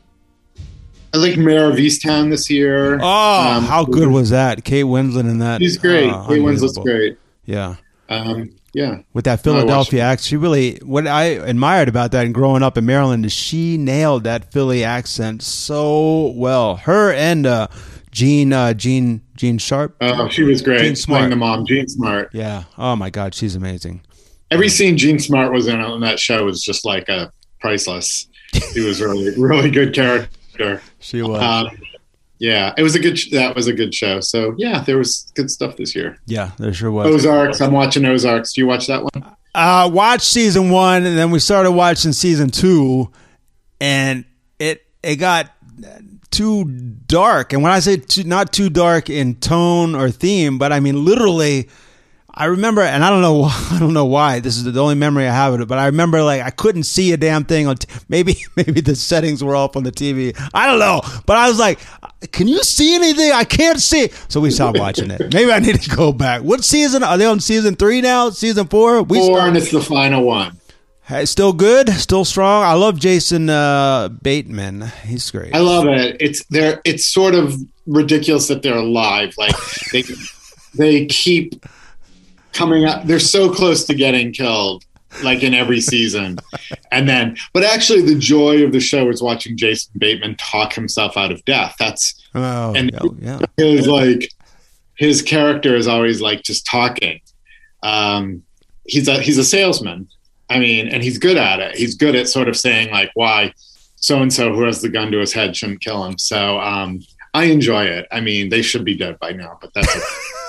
S2: I liked Mayor of Easttown this year.
S5: Oh,
S2: Um,
S5: how good was that? Kate Winslet in that.
S2: She's great.
S5: Oh,
S2: Kate Winslet's
S5: unbelievable.
S2: great.
S3: Yeah.
S2: Um, yeah.
S3: With that
S2: No, I
S3: Philadelphia accent, she really, what I admired about that and growing up in Maryland is she nailed that Philly accent so well. Her and uh, Jean, uh, Jean, Jean Sharp.
S2: Oh, she was great.
S3: Jean Smart.
S2: Playing the mom, Jean Smart.
S3: Yeah. Oh my God, she's amazing.
S2: Every scene Jean Smart was in on that show was just like a priceless. She was really, really good character.
S3: She was.
S2: Um, yeah, it was a good. That was a good show. So yeah, there was good stuff this year.
S3: Yeah, there sure was.
S2: Ozarks. I'm watching Ozarks. Do you watch that one?
S3: Uh, watched season one, and then we started watching season two, and it it got too dark. And when I say too, not too dark in tone or theme, but I mean literally, I remember, and I don't know, I don't know why. This is the only memory I have of it, but I remember like I couldn't see a damn thing on. T- maybe maybe the settings were off on the T V. I don't know, but I was like, "Can you see anything? I can't see." So we stopped watching it. Maybe I need to go back. What season are they on? Season three now? Season four? We
S2: Four,
S3: started-
S2: and it's the final one.
S3: Hey, still good, still strong. I love Jason uh, Bateman. He's great.
S2: I love it. It's they're. It's sort of ridiculous that they're alive. Like they they keep coming up. They're so close to getting killed, like in every season. And then, but actually, the joy of the show is watching Jason Bateman talk himself out of death. That's
S3: Oh,
S2: and
S3: yeah.
S2: his like his character is always like just talking. Um, he's a he's a salesman. I mean, and he's good at it. He's good at sort of saying like why so and so who has the gun to his head shouldn't kill him. So um, I enjoy it. I mean, they should be dead by now, but that's it.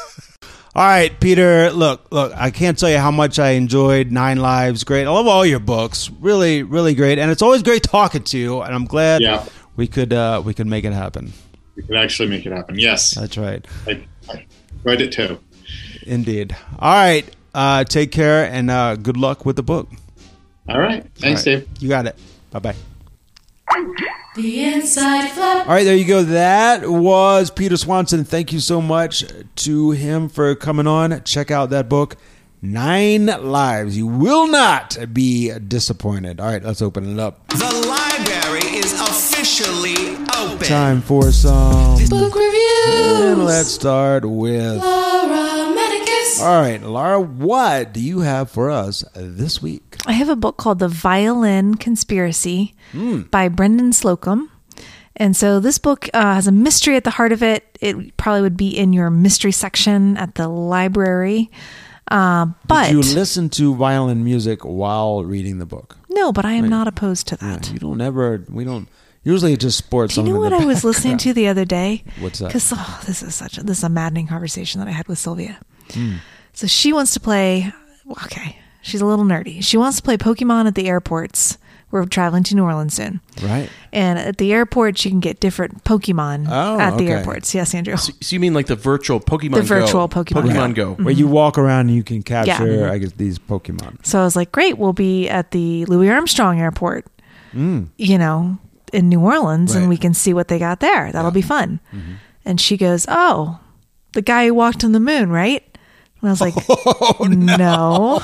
S3: All right, Peter, look, look, I can't tell you how much I enjoyed Nine Lives. Great. I love all your books. Really, really great. And it's always great talking to you. And I'm glad
S2: Yeah.
S3: we could uh, we could make it happen.
S2: We could actually make it happen. Yes,
S3: That's right.
S2: I, I read it too.
S3: Indeed. All right. Uh, take care and uh, good luck with the book.
S2: All right. Thanks,
S3: All right.
S2: Dave.
S3: You got it. Bye-bye.
S7: The Inside Flap.
S3: All right, there you go. That was Peter Swanson. Thank you so much to him for coming on. Check out that book, Nine Lives. You will not be disappointed. All right, let's open it up.
S6: The library is officially open.
S3: Time for some...
S7: Book reviews.
S3: And let's start with...
S7: Laura Medicus.
S3: All right, Laura, what do you have for us this week?
S1: I have a book called The Violin Conspiracy by Brendan Slocum. And so this book uh, has a mystery at the heart of it. It probably would be in your mystery section at the library. Uh, but
S3: Did you listen to violin music while reading the book?
S1: no, but I am not opposed to that.
S3: You don't ever... We don't... Usually it's just sports.
S1: Do you
S3: on
S1: know
S3: in
S1: what
S3: the
S1: I was listening
S3: background.
S1: to the other day?
S3: What's that?
S1: Because oh, this is such a, this is a maddening conversation that I had with Sylvia.
S3: Hmm.
S1: So she wants to play. Okay, she's a little nerdy. She wants to play Pokemon at the airports. We're traveling to New Orleans soon,
S3: Right.
S1: and at the airport you can get different Pokemon
S3: Oh,
S1: at the
S3: okay.
S1: airports. Yes, Andrew.
S4: So you mean like the virtual Pokemon
S1: The
S4: Go?
S1: virtual Pokemon Go.
S4: Pokemon Go.
S3: Where you walk around and you can capture,
S1: Yeah.
S3: I guess, these Pokemon.
S1: So I was like, great, we'll be at the Louis Armstrong Airport, you know, in New Orleans, and
S3: Right.
S1: we can see what they got there. That'll be fun. And she goes, oh, the guy who walked on the moon, right? And I was like, no.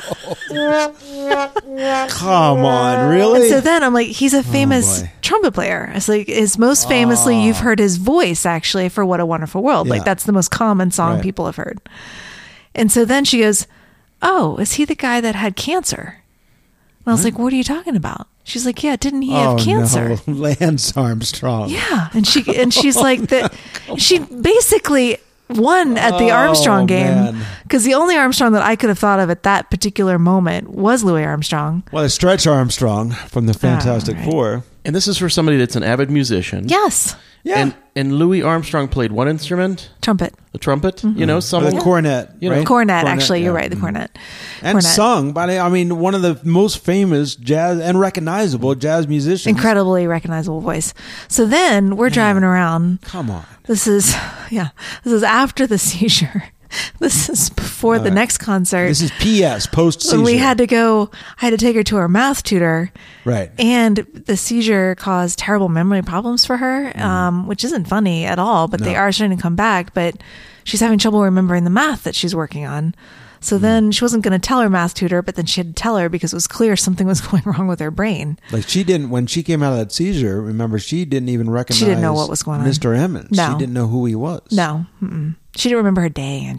S3: Come on, really?
S1: And so then I'm like, he's a famous
S3: boy.
S1: trumpet player. It's like, is most famously, you've heard his voice actually for What a Wonderful World.
S3: Yeah.
S1: Like, that's the most common song
S3: Right.
S1: people have heard. And so then she goes, oh, is he the guy that had cancer? And I was like, what are you talking about? She's like, yeah, didn't he have
S3: oh,
S1: cancer?
S3: no. Lance Armstrong.
S1: Yeah. And she, and she's like, that she basically won at the
S3: Oh,
S1: Armstrong game
S3: man.
S1: because the only Armstrong that I could have thought of at that particular moment was Louis Armstrong.
S3: Well, it's Stretch Armstrong from the Fantastic
S1: right.
S3: Four.
S4: And this is for somebody that's an avid musician.
S1: Yes.
S3: Yeah.
S4: And and Louis Armstrong played what instrument?
S1: Trumpet.
S4: The trumpet. You know,
S3: Or
S4: someone.
S3: the cornet.
S4: You know,
S3: right?
S1: Cornet, actually.
S3: yeah.
S1: You're right. The cornet.
S3: And
S1: Cornet.
S3: sung by, I mean, one of the most famous jazz and recognizable jazz musicians.
S1: Incredibly recognizable voice. So then we're driving around.
S3: Come on.
S1: This is, yeah, this is after the seizure. This is before the next concert.
S3: This is P S, post-seizure.
S1: when we had to go, I had to take her to her math tutor.
S3: Right.
S1: And the seizure caused terrible memory problems for her, um, which isn't funny at all, but they are starting to come back. But she's having trouble remembering the math that she's working on. So then she wasn't going to tell her math tutor, but then she had to tell her because it was clear something was going wrong with her brain.
S3: Like she didn't, when she came out of that seizure, remember, she didn't even recognize
S1: She didn't know what was going on.
S3: Mister Emmons.
S1: No.
S3: She didn't know who he was.
S1: No. Mm-mm. She didn't remember her day, Andrew.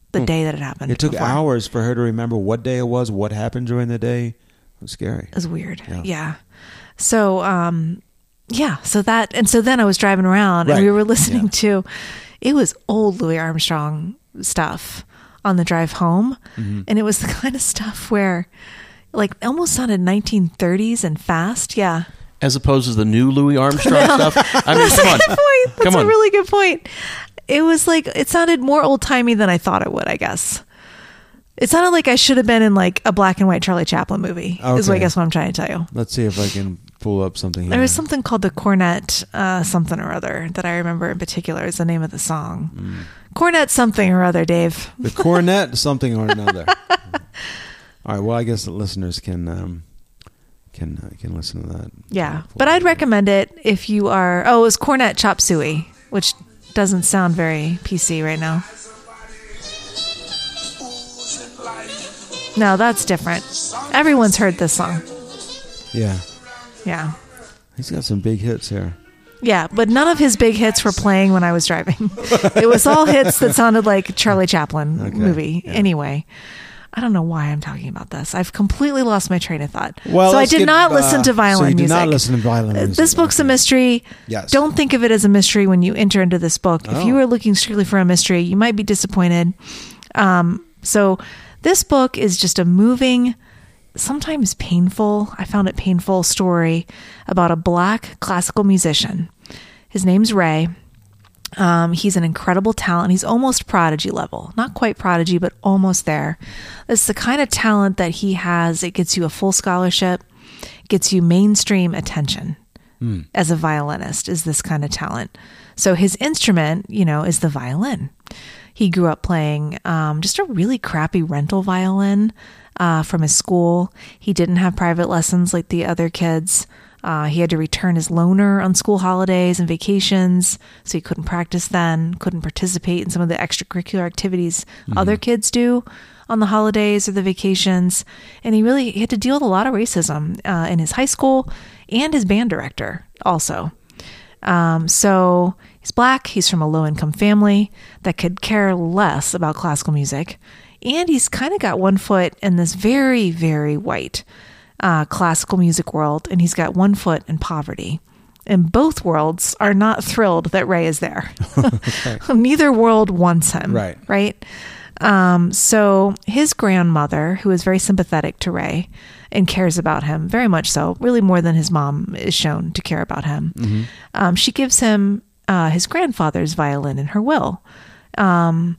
S1: the day that it happened.
S3: It took
S1: before.
S3: hours for her to remember what day it was, what happened during the day. It was scary.
S1: It was weird.
S3: Yeah.
S1: Yeah. So, um, yeah. So that, and so then I was driving around
S3: Right.
S1: and we were listening
S3: Yeah.
S1: to, it was old Louis Armstrong stuff on the drive home.
S3: Mm-hmm.
S1: And it was the kind of stuff where, like, almost sounded nineteen thirties and fast. Yeah.
S4: As opposed to the new Louis Armstrong stuff. I mean,
S1: That's
S4: come
S1: a
S4: on.
S1: good point. That's
S4: Come
S1: a
S4: on.
S1: really good point. It was like, it sounded more old timey than I thought it would, I guess. It sounded like I should have been in like a black and white Charlie Chaplin movie, is what I
S3: Okay.
S1: guess what I'm trying to tell you.
S3: Let's see if I can pull up something here.
S1: There was something called the Cornet uh, something or other that I remember in particular is the name of the song.
S3: Mm.
S1: Cornet something or other, Dave.
S3: The cornet, something or another. All right. Well, I guess the listeners can um, can uh, can listen to that.
S1: Yeah. But I'd recommend it if you are, oh, it was Cornet Chop Suey, which doesn't sound very P C right now. No, that's different. Everyone's heard this song.
S3: Yeah,
S1: Yeah.
S3: he's got some big hits here.
S1: Yeah, but none of his big hits were playing when I was driving. It was all hits that sounded like Charlie Chaplin
S3: Okay,
S1: movie.
S3: yeah.
S1: Anyway, I don't know why I'm talking about this. I've completely lost my train of thought.
S3: Well,
S1: so I
S3: let's
S1: did
S3: get,
S1: not
S3: uh,
S1: listen to violin
S3: so you did
S1: music.
S3: not listen to violin
S1: Uh,
S3: music.
S1: This book's a
S3: Okay.
S1: mystery.
S3: Yes.
S1: Don't think of it as a mystery when you enter into this book. If
S3: Oh.
S1: you are looking strictly for a mystery, you might be disappointed. Um, so this book is just a moving, sometimes painful, I found it painful story about a black classical musician. His name's Ray. Um, he's an incredible talent. He's almost prodigy level. Not quite prodigy, but almost there. It's the kind of talent that he has. It gets you a full scholarship, gets you mainstream attention as a violinist, is this kind of talent. So his instrument, you know, is the violin. He grew up playing um, just a really crappy rental violin uh, from his school. He didn't have private lessons like the other kids. Uh, he had to return his loaner on school holidays and vacations, so he couldn't practice then, couldn't participate in some of the extracurricular activities other kids do on the holidays or the vacations. And he really he had to deal with a lot of racism uh, in his high school and his band director also. Um, so he's black, he's from a low-income family that could care less about classical music, and he's kind of got one foot in this very, very white Uh, classical music world, and he's got one foot in poverty. And both worlds are not thrilled that Ray is there. Neither world wants him.
S3: Right.
S1: Right. Um, so his grandmother, who is very sympathetic to Ray and cares about him very much so, really more than his mom is shown to care about him, um, she gives him uh, his grandfather's violin in her will. Um,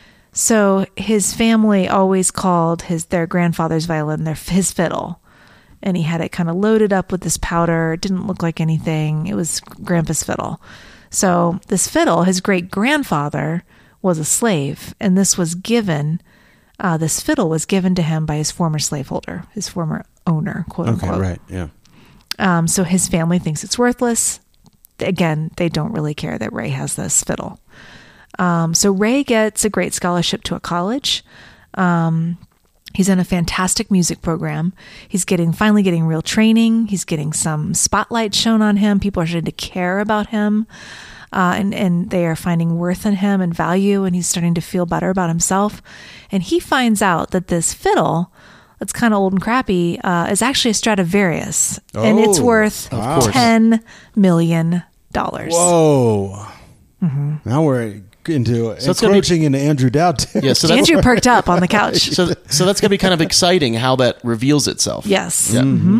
S1: so his family always called his their grandfather's violin their his fiddle. And he had it kind of loaded up with this powder. It didn't look like anything. It was Grandpa's fiddle. So this fiddle, his great grandfather was a slave, and this was given, uh, this fiddle was given to him by his former slaveholder, his former owner, quote
S3: Okay,
S1: unquote.
S3: right, yeah.
S1: Um, so his family thinks it's worthless. Again, they don't really care that Ray has this fiddle. Um, so Ray gets a great scholarship to a college. Um, He's in a fantastic music program. He's getting finally getting real training. He's getting some spotlight shown on him. People are starting to care about him, uh, and and they are finding worth in him and value. And he's starting to feel better about himself. And he finds out that this fiddle, that's kind of old and crappy, uh, is actually a Stradivarius, and it's
S3: Oh,
S1: worth
S3: of course.
S1: ten million dollars.
S3: Whoa.
S1: Mm-hmm.
S3: Now we're into
S4: So it's gonna be-
S3: encroaching into Andrew Dowd.
S4: Yeah, so that's
S1: Andrew perked up on the couch.
S4: so, so that's gonna be kind of exciting how that reveals itself.
S1: Yes.
S4: Yeah.
S1: hmm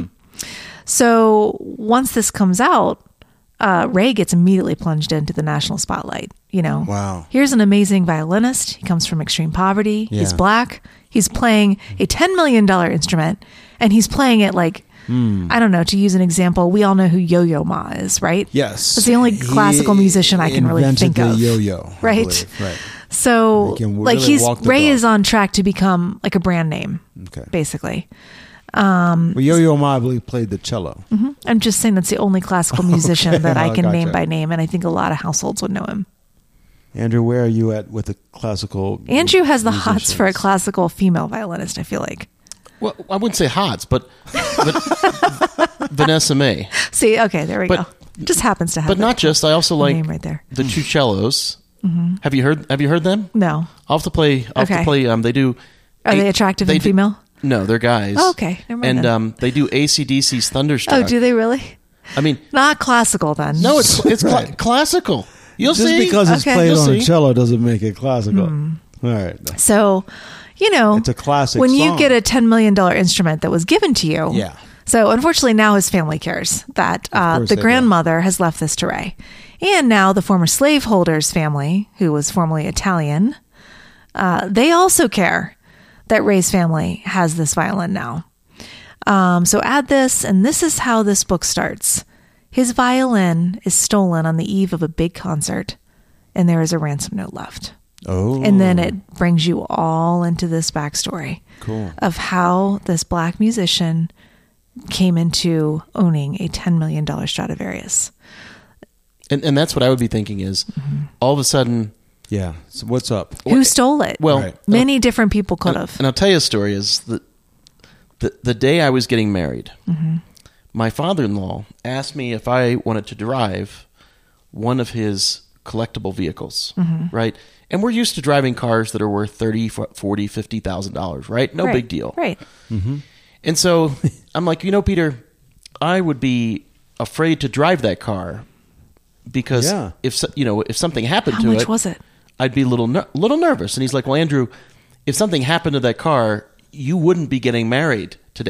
S1: So once this comes out, uh, Ray gets immediately plunged into the national spotlight. You know,
S3: Wow.
S1: Here's an amazing violinist. He comes from extreme poverty. He's
S3: Yeah.
S1: black. He's playing a ten million dollars instrument, and he's playing it like,
S3: Hmm.
S1: I don't know, to use an example, we all know who Yo-Yo Ma is, right?
S3: Yes.
S1: That's the only
S3: He
S1: classical musician I can really
S3: invented
S1: think
S3: the
S1: of.
S3: yo-yo, I
S1: Right.
S3: believe. Right.
S1: So,
S3: He can
S1: like,
S3: really
S1: he's
S3: walk the
S1: Ray
S3: dog.
S1: is on track to become like a brand name,
S3: Okay.
S1: basically.
S3: Well, Yo-Yo Ma, I believe, played the cello.
S1: I'm just saying that's the only classical musician
S3: Okay.
S1: that I
S3: Oh,
S1: can name
S3: gotcha.
S1: by name, and I think a lot of households would know him.
S3: Andrew, where are you at with the classical?
S1: Andrew has the hots for a
S3: musicians?
S1: classical female violinist, I feel like.
S4: Well, I wouldn't say hots, but, but Vanessa May.
S1: See, okay, there we
S4: But-
S1: go. Just happens to have
S4: But
S1: the
S4: not just. I also like
S1: name right there.
S4: the two cellos
S1: Mm-hmm.
S4: Have you heard? Have you heard them?
S1: No.
S4: I'll have to play. I'll have
S1: Okay.
S4: to play. Um, they do.
S1: Are
S4: A-
S1: they attractive
S4: they
S1: and
S4: do-
S1: female?
S4: No, they're guys.
S1: Oh, okay. Never mind
S4: And
S1: then.
S4: um, they do A C D C's Thunderstruck.
S1: Oh, do they really?
S4: I mean,
S1: Not classical then.
S4: no, it's it's cla-
S3: Right.
S4: classical. You'll
S3: Just
S4: see.
S3: because it's
S1: Okay.
S3: played
S4: You'll
S3: on a
S4: see.
S3: cello doesn't make it classical. All right.
S1: So, you know,
S3: It's a classic
S1: when you
S3: song.
S1: get a ten million dollars instrument that was given to you.
S3: Yeah.
S1: So, unfortunately, now his family cares that uh,
S3: course
S1: the
S3: they do.
S1: grandmother has left this to Ray. And now the former slaveholder's family, who was formerly Italian, uh, they also care that Ray's family has this violin now. Um, so add this, and this is how this book starts. His violin is stolen on the eve of a big concert, and there is a ransom note left.
S3: Oh.
S1: And then it brings you all into this backstory
S3: Cool.
S1: of how this black musician came into owning a ten million dollars Stradivarius.
S4: And and that's what I would be thinking is,
S1: Mm-hmm.
S4: all of a sudden,
S3: Yeah. So what's up?
S1: Who stole it?
S4: well,
S3: Right.
S1: Many different people could have.
S4: And I'll tell you a story. Is that the the day I was getting married,
S1: Mm-hmm.
S4: my father-in-law asked me if I wanted to drive one of his collectible vehicles,
S1: Mm-hmm.
S4: right? And we're used to driving cars that are worth thirty, forty, fifty thousand dollars, right? No
S1: Right,
S4: big deal,
S1: Right.
S4: And so I'm like, you know, Peter, I would be afraid to drive that car because
S3: Yeah.
S4: if so- you know if something happened
S1: How
S4: to
S1: much
S4: it,
S1: was it?
S4: I'd be a little ner- little nervous. And he's like, well, Andrew, if something happened to that car, you wouldn't be getting married today.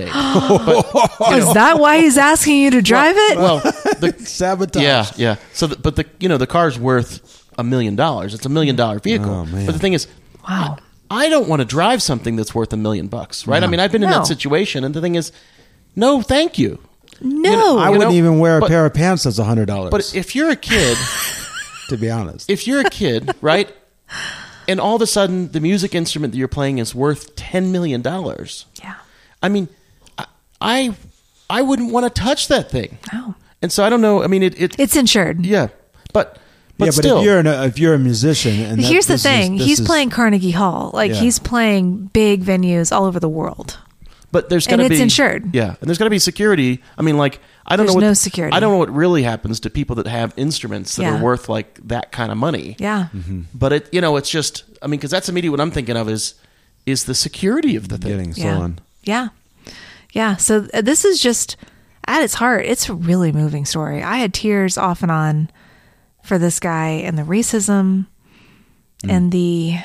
S1: Is that why he's asking you to drive it?
S4: Well, the,
S3: Sabotage.
S4: yeah, yeah. So, the, but the you know the car's worth a million dollars. It's a million dollar vehicle.
S3: Oh, man.
S4: But the thing is,
S1: Wow.
S4: I don't want to drive something that's worth a million bucks, right? I mean, I've been in
S1: No.
S4: that situation, and the thing is, no, thank you.
S1: no.
S4: know,
S3: I
S4: You
S3: wouldn't
S4: know,
S3: even wear a
S4: but-
S3: pair of pants that's a hundred dollars.
S4: But if you're a kid,
S3: to be honest,
S4: if you're a kid, right, and all of a sudden the music instrument that you're playing is worth ten million dollars,
S1: yeah.
S4: I mean, I, I, I wouldn't want to touch that thing.
S1: No.
S4: And so I don't know. I mean, it, it
S1: It's insured.
S4: yeah, but but
S3: yeah, but
S4: still,
S3: if you're an, if you're a musician, and that-
S1: Here's the
S3: this is-
S1: thing.
S3: this
S1: He's
S3: is-
S1: playing Carnegie Hall. Like,
S3: Yeah.
S1: he's playing big venues all over the world.
S4: but there's
S1: and
S4: got to
S1: it's
S4: be
S1: insured.
S4: Yeah, and there's got to be security. I mean, like I don't
S1: There's
S4: know what
S1: no security.
S4: I don't know what really happens to people that have instruments that
S1: Yeah.
S4: are worth like that kind of money.
S1: Yeah.
S4: But it, you know, it's just. I mean, because that's immediately what I'm thinking of is is the security of the thing.
S3: getting
S1: Yeah.
S3: stolen.
S1: Yeah. Yeah. So uh, this is just at its heart, it's a really moving story. I had tears off and on for this guy and the racism and the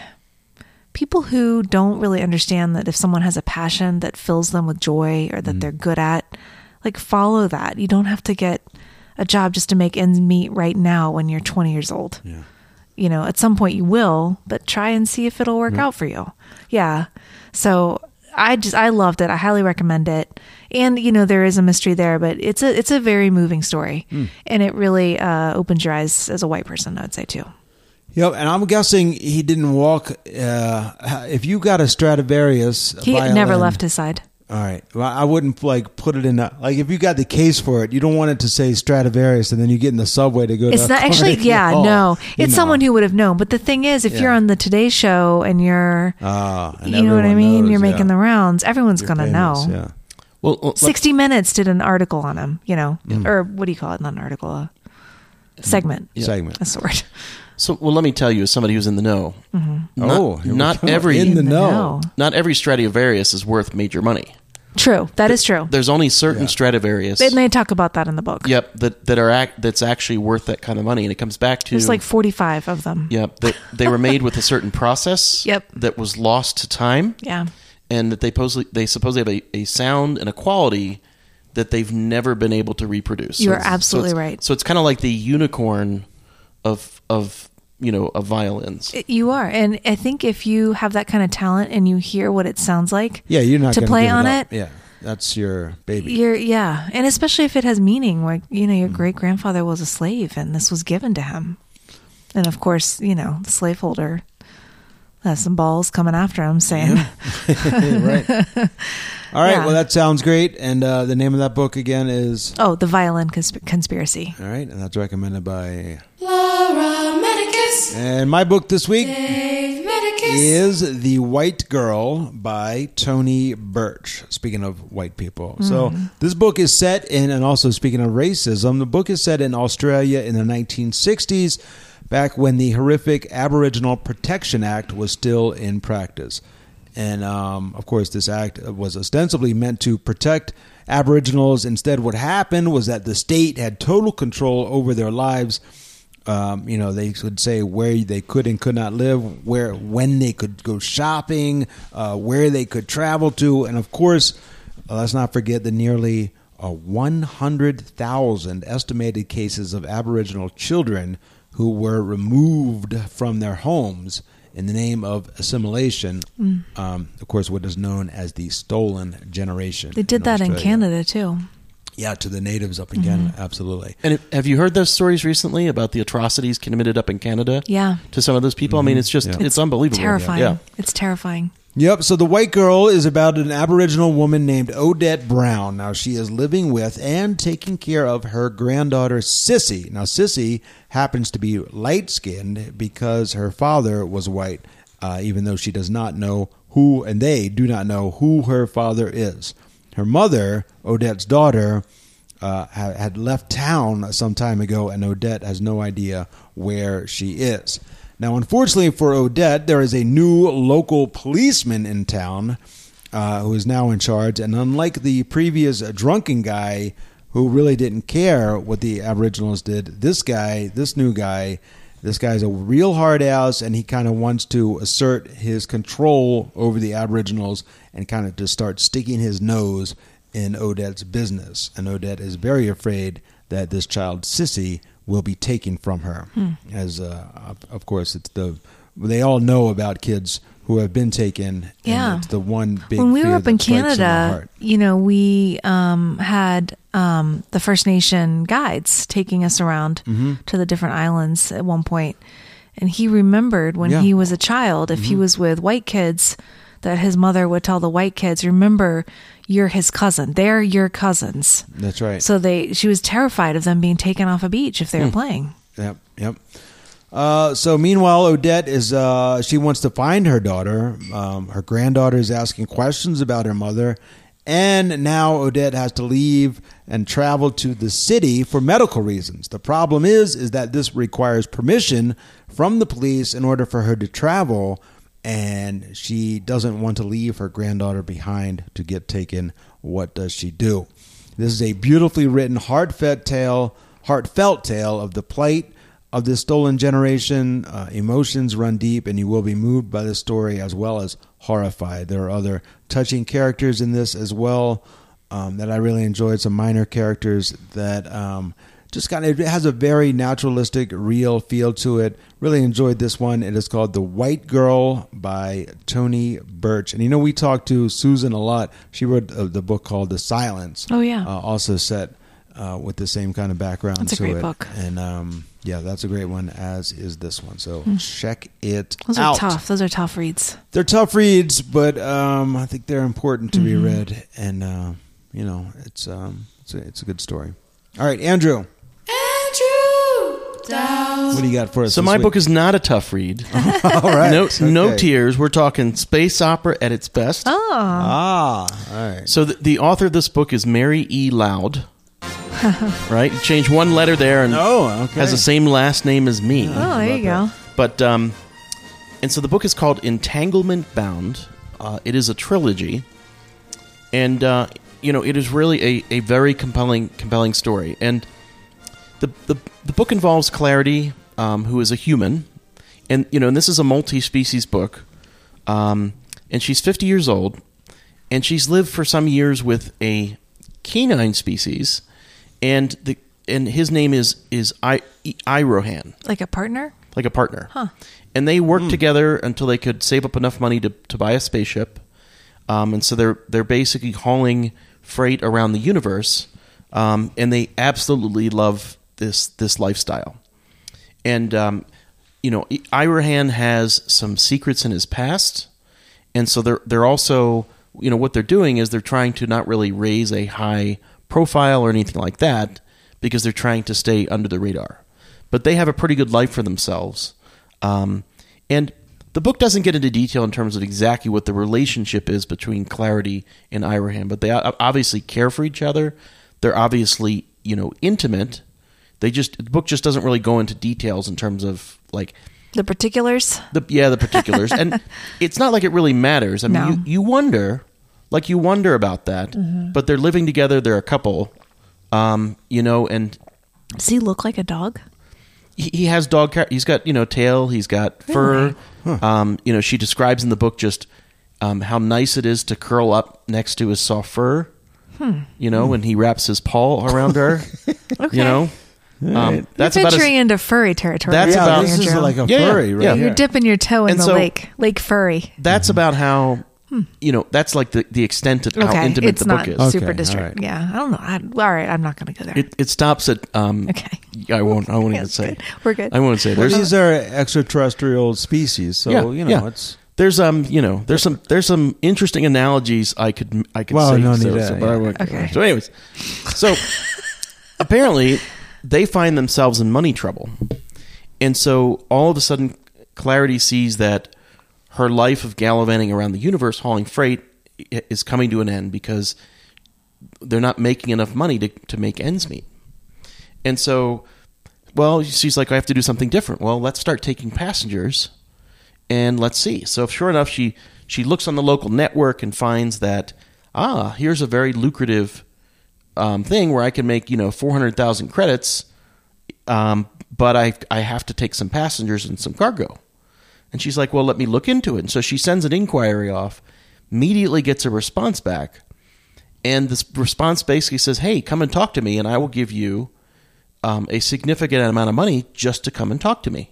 S1: people who don't really understand that if someone has a passion that fills them with joy or that they're good at, like follow that. You don't have to get a job just to make ends meet right now when you're twenty years old.
S3: Yeah.
S1: You know, at some point you will, but try and see if it'll work out for you. Yeah. So I just I loved it. I highly recommend it. And you know, there is a mystery there, but it's a it's a very moving story, and it really uh, opens your eyes as a white person, I would say too.
S3: Yep, and I'm guessing he didn't walk. Uh, if you got a Stradivarius,
S1: He
S3: violin-
S1: never left his side.
S3: All right, well, I wouldn't like put it in a, like if you got the case for it, you don't want it to say Stradivarius, and then you get in the subway to go.
S1: It's
S3: to
S1: not actually,
S3: Carnegie
S1: yeah,
S3: Hall.
S1: no.
S3: You
S1: It's
S3: know.
S1: someone who would have known. But the thing is, if
S3: Yeah.
S1: you're on the Today Show and you're,
S3: Ah, and
S1: you know what I
S3: everyone
S1: mean,
S3: knows,
S1: you're
S3: yeah.
S1: making the rounds. Everyone's
S3: You're
S1: gonna
S3: famous,
S1: know.
S3: Yeah.
S4: Well, well, let-
S1: sixty Minutes did an article on him, you know, or what do you call it? Not an article, a segment.
S3: Segment.
S1: That's the word.
S4: so well, let me tell you, as somebody who's in the know, not,
S3: Oh, here we
S4: not
S3: go.
S4: every
S3: in the
S1: In the
S3: know.
S1: know.
S4: not every Stradivarius is worth major money.
S1: True. That is true.
S4: There's only certain Stradivarius.
S1: And they talk about that in the book.
S4: Yep, that that are act, that's actually worth that kind of money, and it comes back to
S1: There's like forty-five of them.
S4: Yep, that they were made with a certain process.
S1: Yep.
S4: That was lost to time.
S1: Yeah.
S4: And that they supposedly they supposedly have a, a sound and a quality that they've never been able to reproduce.
S1: You are
S4: it's-
S1: absolutely
S4: it's-
S1: right.
S4: So it's kind of like the unicorn of of you know of violins.
S1: You are. And I think if you have that kind of talent and you hear what it sounds like
S3: Yeah, you're not
S1: to
S3: gonna
S1: play
S3: give
S1: on
S3: it. Up.
S1: it,
S3: Yeah, that's your baby.
S1: you're, yeah. And especially if it has meaning, like, you know, your
S3: Mm.
S1: great grandfather was a slave and this was given to him. And of course, you know, the slaveholder has some balls coming after him saying,
S3: Right. All right.
S1: Yeah.
S3: Well, that sounds great. And uh, the name of that book again is.
S1: oh, the violin consp- conspiracy.
S3: All right, and that's recommended by.
S7: Laura Medicus.
S3: And my book this week
S7: Dave Medicus.
S3: is The White Girl by Tony Birch. Speaking of white people. So this book is set in, and also speaking of racism, the book is set in Australia in the nineteen sixties. back when the horrific Aboriginal Protection Act was still in practice. And, um, of course, this act was ostensibly meant to protect Aboriginals. Instead, what happened was that the state had total control over their lives. Um, you know, they could say where they could and could not live, where, when they could go shopping, uh, where they could travel to. And, of course, uh, let's not forget the nearly uh, one hundred thousand estimated cases of Aboriginal children who were removed from their homes in the name of assimilation, mm. um, of course, what is known as the Stolen Generation.
S1: They did
S3: in
S1: that
S3: Australia.
S1: in Canada, too.
S3: Yeah, to the natives up in Canada, absolutely.
S4: And have you heard those stories recently about the atrocities committed up in Canada?
S1: Yeah.
S4: To some of those people? Mm-hmm. I mean, it's just,
S3: yeah.
S4: it's, it's unbelievable.
S1: Terrifying.
S4: Yeah.
S1: It's terrifying.
S3: Yep, so The White Girl is about an Aboriginal woman named Odette Brown. Now, she is living with and taking care of her granddaughter, Sissy. Now, Sissy happens to be light-skinned because her father was white, uh, even though she does not know who, and they do not know who her father is. Her mother, Odette's daughter, uh, had left town some time ago, and Odette has no idea where she is. Now, unfortunately for Odette, there is a new local policeman in town uh, who is now in charge. And unlike the previous drunken guy who really didn't care what the Aboriginals did, this guy, this new guy, this guy's a real hard ass, and he kind of wants to assert his control over the Aboriginals and kind of just start sticking his nose in Odette's business. And Odette is very afraid that this child, Sissy, will be taken from her. Hmm. As uh, of course, it's the they all know about kids who have been taken.
S1: Yeah,
S3: and it's the one big.
S1: When we
S3: fear
S1: were up
S3: that
S1: in
S3: breaks in my
S1: Canada,
S3: heart.
S1: you know, we um, had um, the First Nation guides taking us around mm-hmm. to the different islands at one point, and he remembered when
S3: Yeah.
S1: he was a child, if mm-hmm. he was with white kids, that his mother would tell the white kids, "Remember, you're his cousin. They're your cousins."
S3: That's right.
S1: So they, she was terrified of them being taken off a beach if they were
S3: Hmm.
S1: playing.
S3: Yep, yep. Uh, so meanwhile, Odette is uh, she wants to find her daughter. Um, her granddaughter is asking questions about her mother, and now Odette has to leave and travel to the city for medical reasons. The problem is, is that this requires permission from the police in order for her to travel, and she doesn't want to leave her granddaughter behind to get taken. What does she do? This is a beautifully written, heartfelt tale, heartfelt tale of the plight of this stolen generation. Uh, emotions run deep, and you will be moved by the story as well as horrified. There are other touching characters in this as well um, that I really enjoyed. Some minor characters that um, just kind of, it has a very naturalistic, real feel to it. Really enjoyed this one. It is called The White Girl by Tony Birch. And you know, we talked to Susan a lot. She wrote uh, the book called The Silence.
S1: Oh, yeah.
S3: Uh, also set uh, with the same kind of background
S1: That's a
S3: to
S1: great
S3: it.
S1: book.
S3: And um, yeah, that's a great one, as is this one. So check it
S1: Those
S3: out.
S1: are tough. Those are tough reads.
S3: They're tough reads, but um, I think they're important to
S1: Mm-hmm.
S3: be read. And, uh, you know, it's, um, it's, a, it's a good story. All right, Andrew.
S7: Andrew Dowd.
S3: What do you got for us?
S4: So
S3: this
S4: my
S3: week?
S4: book is not a tough read.
S3: All right.
S4: No, no
S3: Okay.
S4: tears. We're talking space opera at its best.
S1: Oh,
S3: Ah, all right.
S4: So the, the author of this book is Mary E. Loud. Right? You change one letter there and
S3: Oh, okay.
S4: has the same last name as me.
S1: oh, there you go.
S4: But um, and so the book is called Entanglement Bound. Uh, it is a trilogy, and uh, you know it is really a, a very compelling compelling story. And the the the book involves Clarity, um, who is a human, and you know, and this is a multi-species book, um, and she's fifty years old, and she's lived for some years with a canine species, and the and his name is is I Irohan.
S1: Like a partner?
S4: Like a partner.
S1: Huh.
S4: And they worked together until they could save up enough money to, to buy a spaceship. Um, and so they're they're basically hauling freight around the universe. Um, and they absolutely love this this lifestyle. And um, you know, Irohan has some secrets in his past. And so they're they're also, you know, what they're doing is they're trying to not really raise a high profile or anything like that, because they're trying to stay under the radar. But they have a pretty good life for themselves. Um, and the book doesn't get into detail in terms of exactly what the relationship is between Clarity and Irohan, but they obviously care for each other. They're obviously, you know, intimate. They just the book just doesn't really go into details in terms of like
S1: The particulars.
S4: the yeah the particulars, and it's not like it really matters. I mean,
S1: No.
S4: you, you wonder, like you wonder about that, but they're living together. They're a couple, um, you know, and
S1: Does he look like a dog?
S4: he, he has dog. Char- he's got you know tail. He's got fur. Um, you know, she describes in the book just um, how nice it is to curl up next to his soft fur. You know, when he wraps his paw around her.
S1: Okay.
S4: You know, um, that's
S1: You're
S4: about as,
S1: venturing into furry territory.
S4: That's
S3: yeah,
S4: about-
S3: this is
S1: Andrew.
S3: like a
S4: Yeah, yeah,
S3: furry, right?
S4: yeah.
S1: You're dipping your toe in
S4: And
S1: the
S4: so-
S1: lake, Lake Furry.
S4: that's about how you know that's like the, the extent of how
S1: Okay,
S4: intimate
S1: it's
S4: the
S1: not
S4: book is.
S1: super
S3: Okay,
S1: district.
S3: all right.
S1: Yeah, I don't know. I, all right, I'm not going to go there.
S4: It, it stops at um,
S1: Okay.
S4: I won't. I won't even
S1: That's
S4: say.
S1: good. We're good.
S4: I won't say.
S3: Well,
S4: There's
S3: these are extraterrestrial species, so
S4: yeah,
S3: you know
S4: yeah.
S3: it's
S4: There's um you know there's some there's some interesting analogies I could I could
S3: Well,
S4: say.
S3: no
S4: so,
S3: need to,
S4: so, but I
S3: yeah.
S4: won't go
S1: Okay.
S4: there. So anyways, so apparently they find themselves in money trouble, and so all of a sudden Clarity sees that her life of gallivanting around the universe hauling freight i- is coming to an end because they're not making enough money to to make ends meet, and so well she's like I have to do something different. Well, let's start taking passengers. And let's see. So sure enough, she she looks on the local network and finds that ah, here's a very lucrative um, thing where I can make you know four hundred thousand credits, um, but I I have to take some passengers and some cargo. And she's like, well, let me look into it. And so she sends an inquiry off, immediately gets a response back, and this response basically says, hey, come and talk to me, and I will give you um, a significant amount of money just to come and talk to me.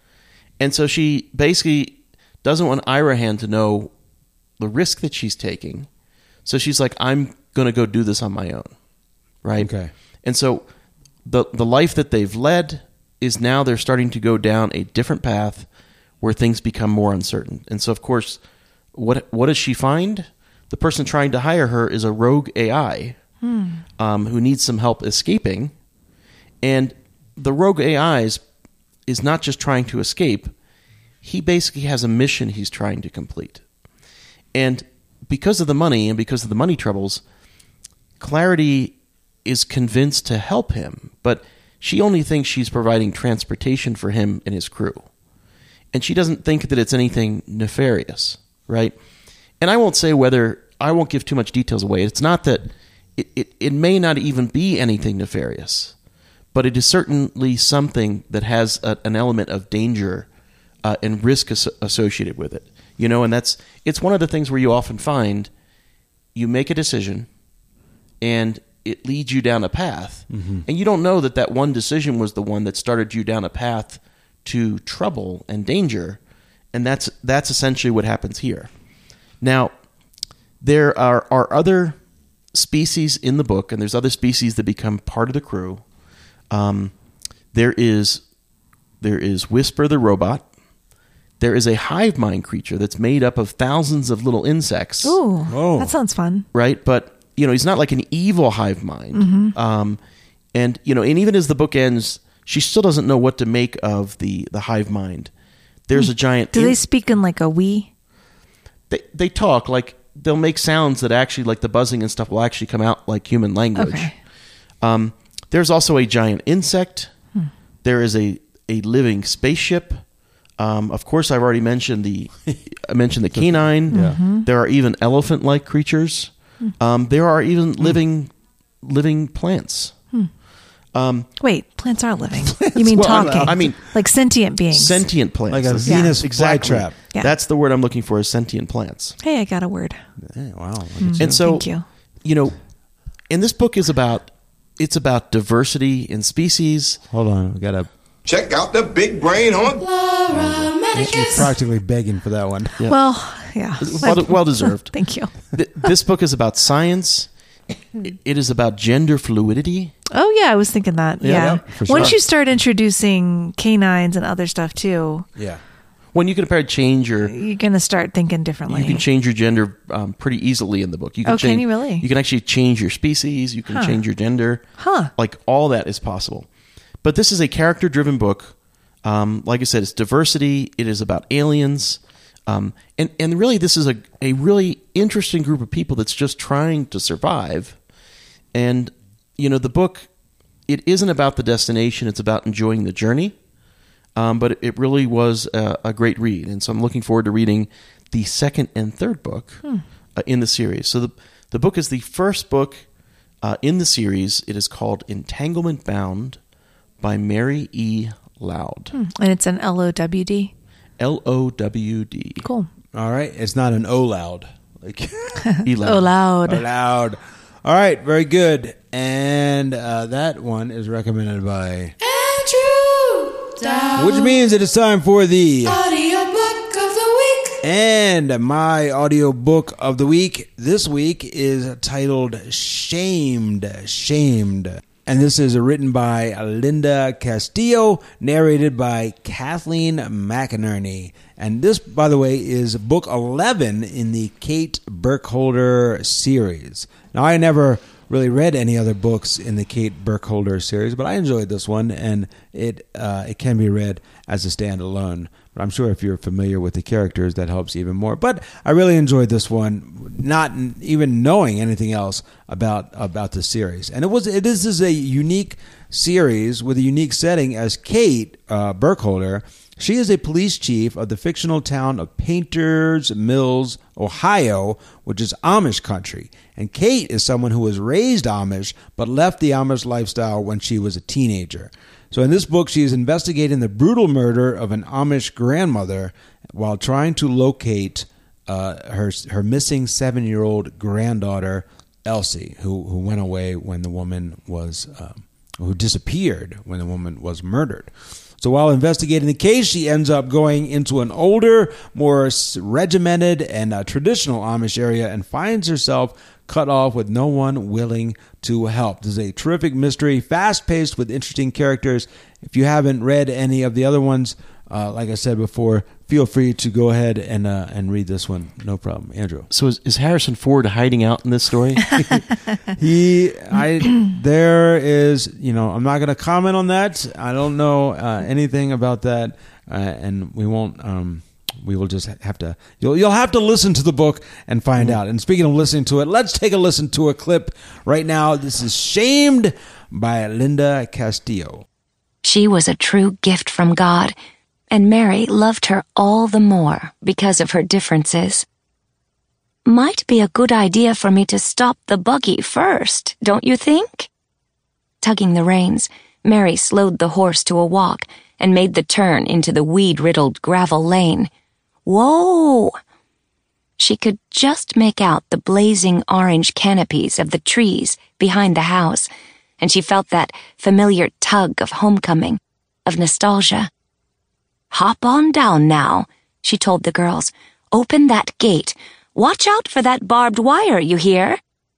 S4: And so she basically doesn't want Irahan to know the risk that she's taking. So she's like, I'm going to go do this on my own. Right?
S3: Okay.
S4: And so the the life that they've led is now they're starting to go down a different path where things become more uncertain. And so, of course, what what does she find? The person trying to hire her is a rogue A I um, who needs some help escaping. And the rogue A I's is not just trying to escape. He basically has a mission he's trying to complete. And because of the money and because of the money troubles, Clarity is convinced to help him, but she only thinks she's providing transportation for him and his crew. And she doesn't think that it's anything nefarious, right? And I won't say whether, I won't give too much details away. It's not that, it, it, it may not even be anything nefarious. But it is certainly something that has a, an element of danger uh, and risk as- associated with it. You know, and that's it's one of the things where you often find you make a decision and it leads you down a path, and you don't know that that one decision was the one that started you down a path to trouble and danger, and that's that's essentially what happens here. Now, there are, are other species in the book, and there's other species that become part of the crew. Um, there is there is Whisper the robot. There is a hive mind creature that's made up of thousands of little insects.
S1: Ooh,
S3: Oh.
S1: that sounds fun.
S4: Right, but you know he's not like an evil hive mind. Um, and you know, and even as the book ends, she still doesn't know what to make of the the hive mind. There's a giant.
S1: Do
S4: in-
S1: they speak in like a we?
S4: they they talk like they'll make sounds that actually like the buzzing and stuff will actually come out like human language.
S1: Okay.
S4: Um, there's also a giant insect. There is a, a living spaceship. Um, of course, I've already mentioned the I mentioned the canine. There are even elephant-like creatures. Um, there are even living living plants. Um,
S1: Wait, plants are living. You mean
S4: Well, I'm-
S1: talking?
S4: I mean-
S1: like sentient beings.
S4: sentient plants.
S3: like a
S4: That's-
S3: Venus
S4: exactly.
S3: flytrap.
S1: Yeah.
S4: That's the word I'm looking for is sentient plants.
S1: Hey, I got a word.
S3: Hey, wow.
S4: And so,
S1: Thank you.
S4: you know, and this book is about it's about diversity in species.
S3: Hold on, we got to.
S8: Check out the big brain on.
S7: Laura
S3: You're
S7: Medicus.
S3: practically begging for that one.
S4: Yeah.
S1: Well, yeah.
S4: Well, well deserved.
S1: Thank you.
S4: Th- this book is about science. It is about gender fluidity.
S1: Oh yeah, I was thinking that.
S4: Yeah,
S1: Yeah.
S4: yeah,
S3: for
S1: Once
S3: sure.
S1: you start introducing canines and other stuff too,
S3: Yeah.
S4: When you can apparently change your
S1: you're gonna start thinking differently.
S4: you can change your gender um, pretty easily in the book. You can
S1: Oh, can
S4: change,
S1: you really?
S4: You can actually change your species. You can
S1: Huh.
S4: change your gender.
S1: Huh.
S4: Like all that is possible. But this is a character-driven book. Um, like I said, it's diversity. It is about aliens. Um, and, and really, this is a, a really interesting group of people that's just trying to survive. And, you know, the book it isn't about the destination; it's about enjoying the journey. Um, but it really was a, a great read, and so I'm looking forward to reading the second and third book hmm. uh, in the series. So the the book is the first book uh, in the series. It is called Entanglement Bound by Mary E. Loud.
S1: Hmm. And it's an L O W D?
S4: L O W D.
S1: Cool.
S3: All right. It's not an O loud. Like
S1: E loud. O loud.
S3: O loud. All right. Very good. And uh, that one is recommended by
S7: Andrew Dowd.
S3: Which means it is time for the
S7: audiobook of the week.
S3: And my audiobook of the week this week is titled Shamed. Shamed. And this is written by Linda Castillo, narrated by Kathleen McInerney. And this, by the way, is book eleven in the Kate Burkholder series. Now, I never really read any other books in the Kate Burkholder series, but I enjoyed this one, and it uh, it can be read as a standalone. But I'm sure if you're familiar with the characters, that helps even more. But I really enjoyed this one, not even knowing anything else about about the series. And it was it is, is a unique series with a unique setting, as Kate uh, Burkholder, she is a police chief of the fictional town of Painters Mills, Ohio, which is Amish country. And Kate is someone who was raised Amish, but left the Amish lifestyle when she was a teenager. So in this book, she is investigating the brutal murder of an Amish grandmother while trying to locate uh, her her missing seven-year-old granddaughter, Elsie, who, who went away when the woman was, um, who disappeared when the woman was murdered. So while investigating the case, she ends up going into an older, more regimented and uh, traditional Amish area and finds herself cut off with no one willing to help. This is a terrific mystery, fast-paced with interesting characters. If you haven't read any of the other ones, uh, like I said before, feel free to go ahead and uh, and read this one. No problem. Andrew.
S4: So is, is Harrison Ford hiding out in this story?
S3: he, I, there is, you know, I'm not going to comment on that. I don't know uh, anything about that, uh, and we won't. Um, we will just have to. You'll you'll have to listen to the book and find mm-hmm. out. And speaking of listening to it, let's take a listen to a clip right now. This is Shamed by Linda Castillo.
S9: She was a true gift from God, and Mary loved her all the more because of her differences. Might be a good idea for me to stop the buggy first, don't you think? Tugging the reins, Mary slowed the horse to a walk and made the turn into the weed-riddled gravel lane. Whoa! She could just make out the blazing orange canopies of the trees behind the house, and she felt that familiar tug of homecoming, of nostalgia. Hop on down now, she told the girls. Open that gate. Watch out for that barbed wire, you hear?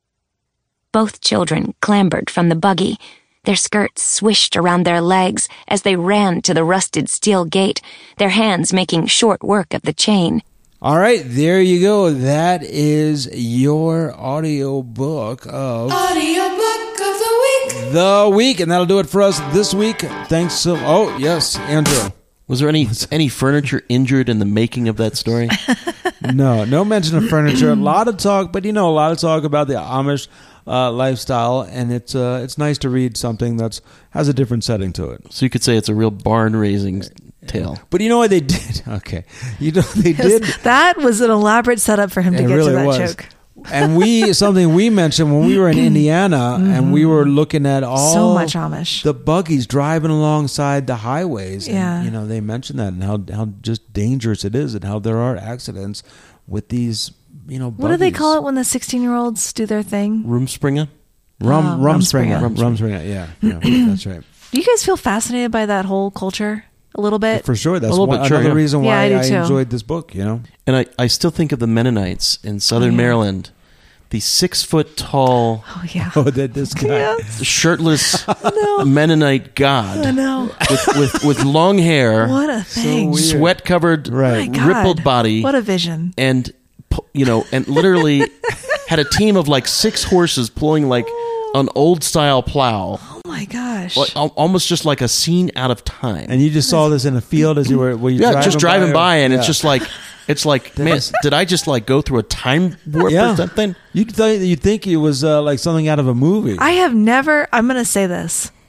S9: Both children clambered from the buggy. Their skirts swished around their legs as they ran to the rusted steel gate, their hands making short work of the chain.
S3: All right, there you go. That is your audio book of...
S7: Audiobook of the week.
S3: The week, and that'll do it for us this week. Thanks so... Oh, yes, Andrew.
S4: Was there any any furniture injured in the making of that story?
S3: No, no mention of furniture. A lot of talk, but you know, a lot of talk about the Amish uh, lifestyle, and it's uh, it's nice to read something that's has a different setting to it.
S4: So you could say it's a real barn raising tale.
S3: But you know what they did? Okay, you know they did.
S1: That was an elaborate setup for him to
S3: it
S1: get
S3: really
S1: to that
S3: was.
S1: joke.
S3: And we something we mentioned when we were in Indiana, mm-hmm. and we were looking at all
S1: so much Amish,
S3: the buggies driving alongside the highways.
S1: Yeah,
S3: and, you know, they mentioned that and how how just dangerous it is, and how there are accidents with these. You know, buggies.
S1: What do they call it when the sixteen-year-olds do their thing?
S4: Rumspringa?
S3: Rum,
S1: oh,
S3: Rumspringa.
S1: Rumspringa.
S3: Rumspringa, yeah. yeah that's right.
S1: Do you guys feel fascinated by that whole culture a little bit?
S3: For sure. That's
S4: a little
S3: one,
S4: bit, sure,
S3: another
S4: yeah.
S3: reason why
S1: yeah, I,
S3: I
S1: too.
S3: enjoyed this book, you know?
S4: And I, I still think of the Mennonites in southern
S1: oh, yeah.
S4: Maryland. The six-foot-tall,
S1: oh, yeah.
S3: oh, that this guy,
S1: yeah.
S4: shirtless
S1: no.
S4: Mennonite god
S1: I know.
S4: with, with, with long hair,
S1: what a thing,
S3: So
S4: sweat-covered,
S3: right.
S1: My God.
S4: rippled body.
S1: What a vision.
S4: And, you know, and literally had a team of like six horses pulling like an old-style plow.
S1: Oh, my gosh.
S4: Like, al- almost just like a scene out of time.
S3: and you just saw this in a field as you were, were you
S4: yeah,
S3: driving
S4: just driving by,
S3: by
S4: and
S3: yeah.
S4: it's just like, it's like, man, did I just like go through a time warp
S3: Yeah.
S4: or something?
S3: You'd think, you'd think it was uh, like something out of a movie.
S1: I have never, I'm going to say this.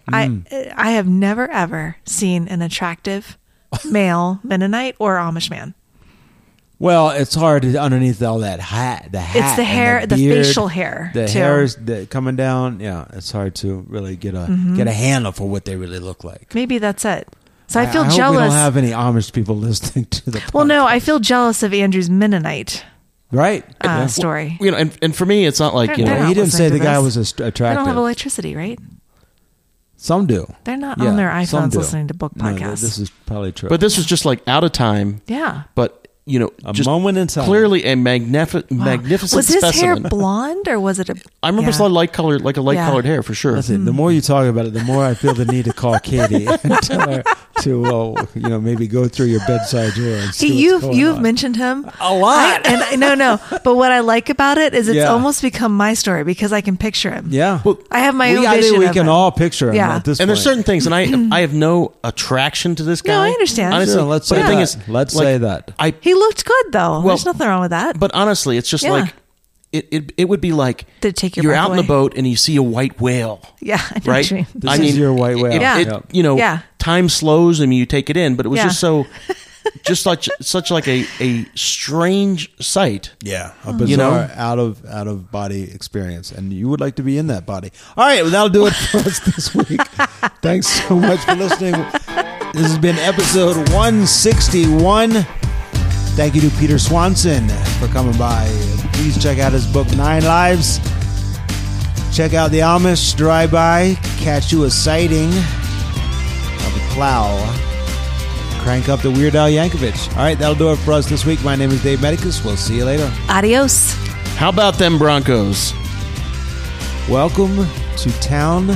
S1: I I have never ever seen an attractive male Mennonite or Amish man.
S3: Well, it's hard to, underneath all that hat. The hat.
S1: It's the
S3: and
S1: hair, the,
S3: beard,
S1: facial hair.
S3: The
S1: too.
S3: hair is the, coming down. Yeah, it's hard to really get a
S1: Mm-hmm.
S3: get a handle for what they really look like.
S1: Maybe that's it. So I,
S3: I
S1: feel
S3: I hope
S1: jealous.
S3: we don't have any Amish people listening to the podcast.
S1: well, no, I feel jealous of Andrew's Mennonite
S3: right?
S1: uh,
S3: Yeah.
S1: story.
S4: You know, and, and for me, it's not like,
S1: They're-
S4: you
S1: they're
S4: know,
S1: not
S3: He didn't say
S1: listening
S3: the
S1: to
S3: guy
S1: this.
S3: was ast-
S1: They don't
S3: attractive.
S1: have electricity, right?
S3: Some do.
S1: They're not
S3: Yeah,
S1: on their
S3: some
S1: iPhones
S3: do.
S1: listening to book
S3: No,
S1: podcasts.
S3: this is probably true.
S4: but this was just like out of time,
S1: yeah.
S4: but, you know,
S3: A
S4: just
S3: moment in time.
S4: clearly a magnifi- magnificent
S1: Was his
S4: specimen.
S1: hair blonde or was it a?
S4: I remember
S1: yeah.
S4: it's light colored, like a light
S1: Yeah.
S4: colored hair for sure.
S3: Listen, the more you talk about it, the more I feel the need to call Katie and tell her to, uh, you know, maybe go through your bedside drawer and see
S1: He,
S3: what's
S1: you've
S3: going
S1: you've
S3: on.
S1: mentioned him
S3: A lot.
S1: I, and I, no, no. But what I like about it is it's
S3: Yeah.
S1: almost become my story because I can picture him.
S3: Yeah.
S4: Well,
S1: I have my
S3: we,
S1: own
S3: I
S1: vision.
S3: think we
S1: of
S3: can
S1: him.
S3: all picture him
S1: Yeah.
S3: at this
S4: and there's
S3: point.
S4: certain things, and I I have no attraction to this guy.
S1: No, I understand.
S4: Honestly,
S3: Sure, let's
S4: but
S3: say
S4: the thing
S3: that.
S4: is,
S3: Let's
S4: like,
S3: say that.
S4: I
S1: He looked good though.
S4: Well,
S1: There's nothing wrong with that.
S4: But honestly, it's just
S1: Yeah.
S4: like it, it. It would be like
S1: Did it take your
S4: you're
S1: breath
S4: out in the
S1: away?
S4: boat and you see a white whale,
S1: yeah, I know
S4: right?
S1: what you mean.
S3: This is your white whale.
S4: It,
S1: Yeah.
S4: it-
S3: Yep.
S4: you know,
S1: Yeah.
S4: time slows and you take it in, but it was
S1: Yeah.
S4: just so, just such such like a a strange sight.
S3: Yeah, a
S1: Hmm.
S3: bizarre
S4: You know?
S3: out of out of body experience, and you would like to be in that body. All right, well, that'll do it for us this week. Thanks so much for listening. This has been episode one sixty-one. Thank you to Peter Swanson for coming by. Please check out his book Nine Lives. Check out the Amish drive by, catch you a sighting of a plow. Crank up the Weird Al Yankovic. All right, that'll do it for us this week. My name is Dave Medicus. We'll see you later.
S1: Adios.
S4: How about them Broncos?
S3: Welcome to town,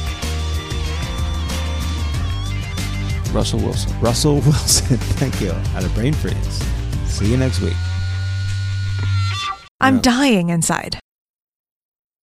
S4: Russell Wilson.
S3: Russell Wilson. Thank you. Had a brain freeze. See you next week.
S1: I'm
S3: Yeah.
S1: dying inside.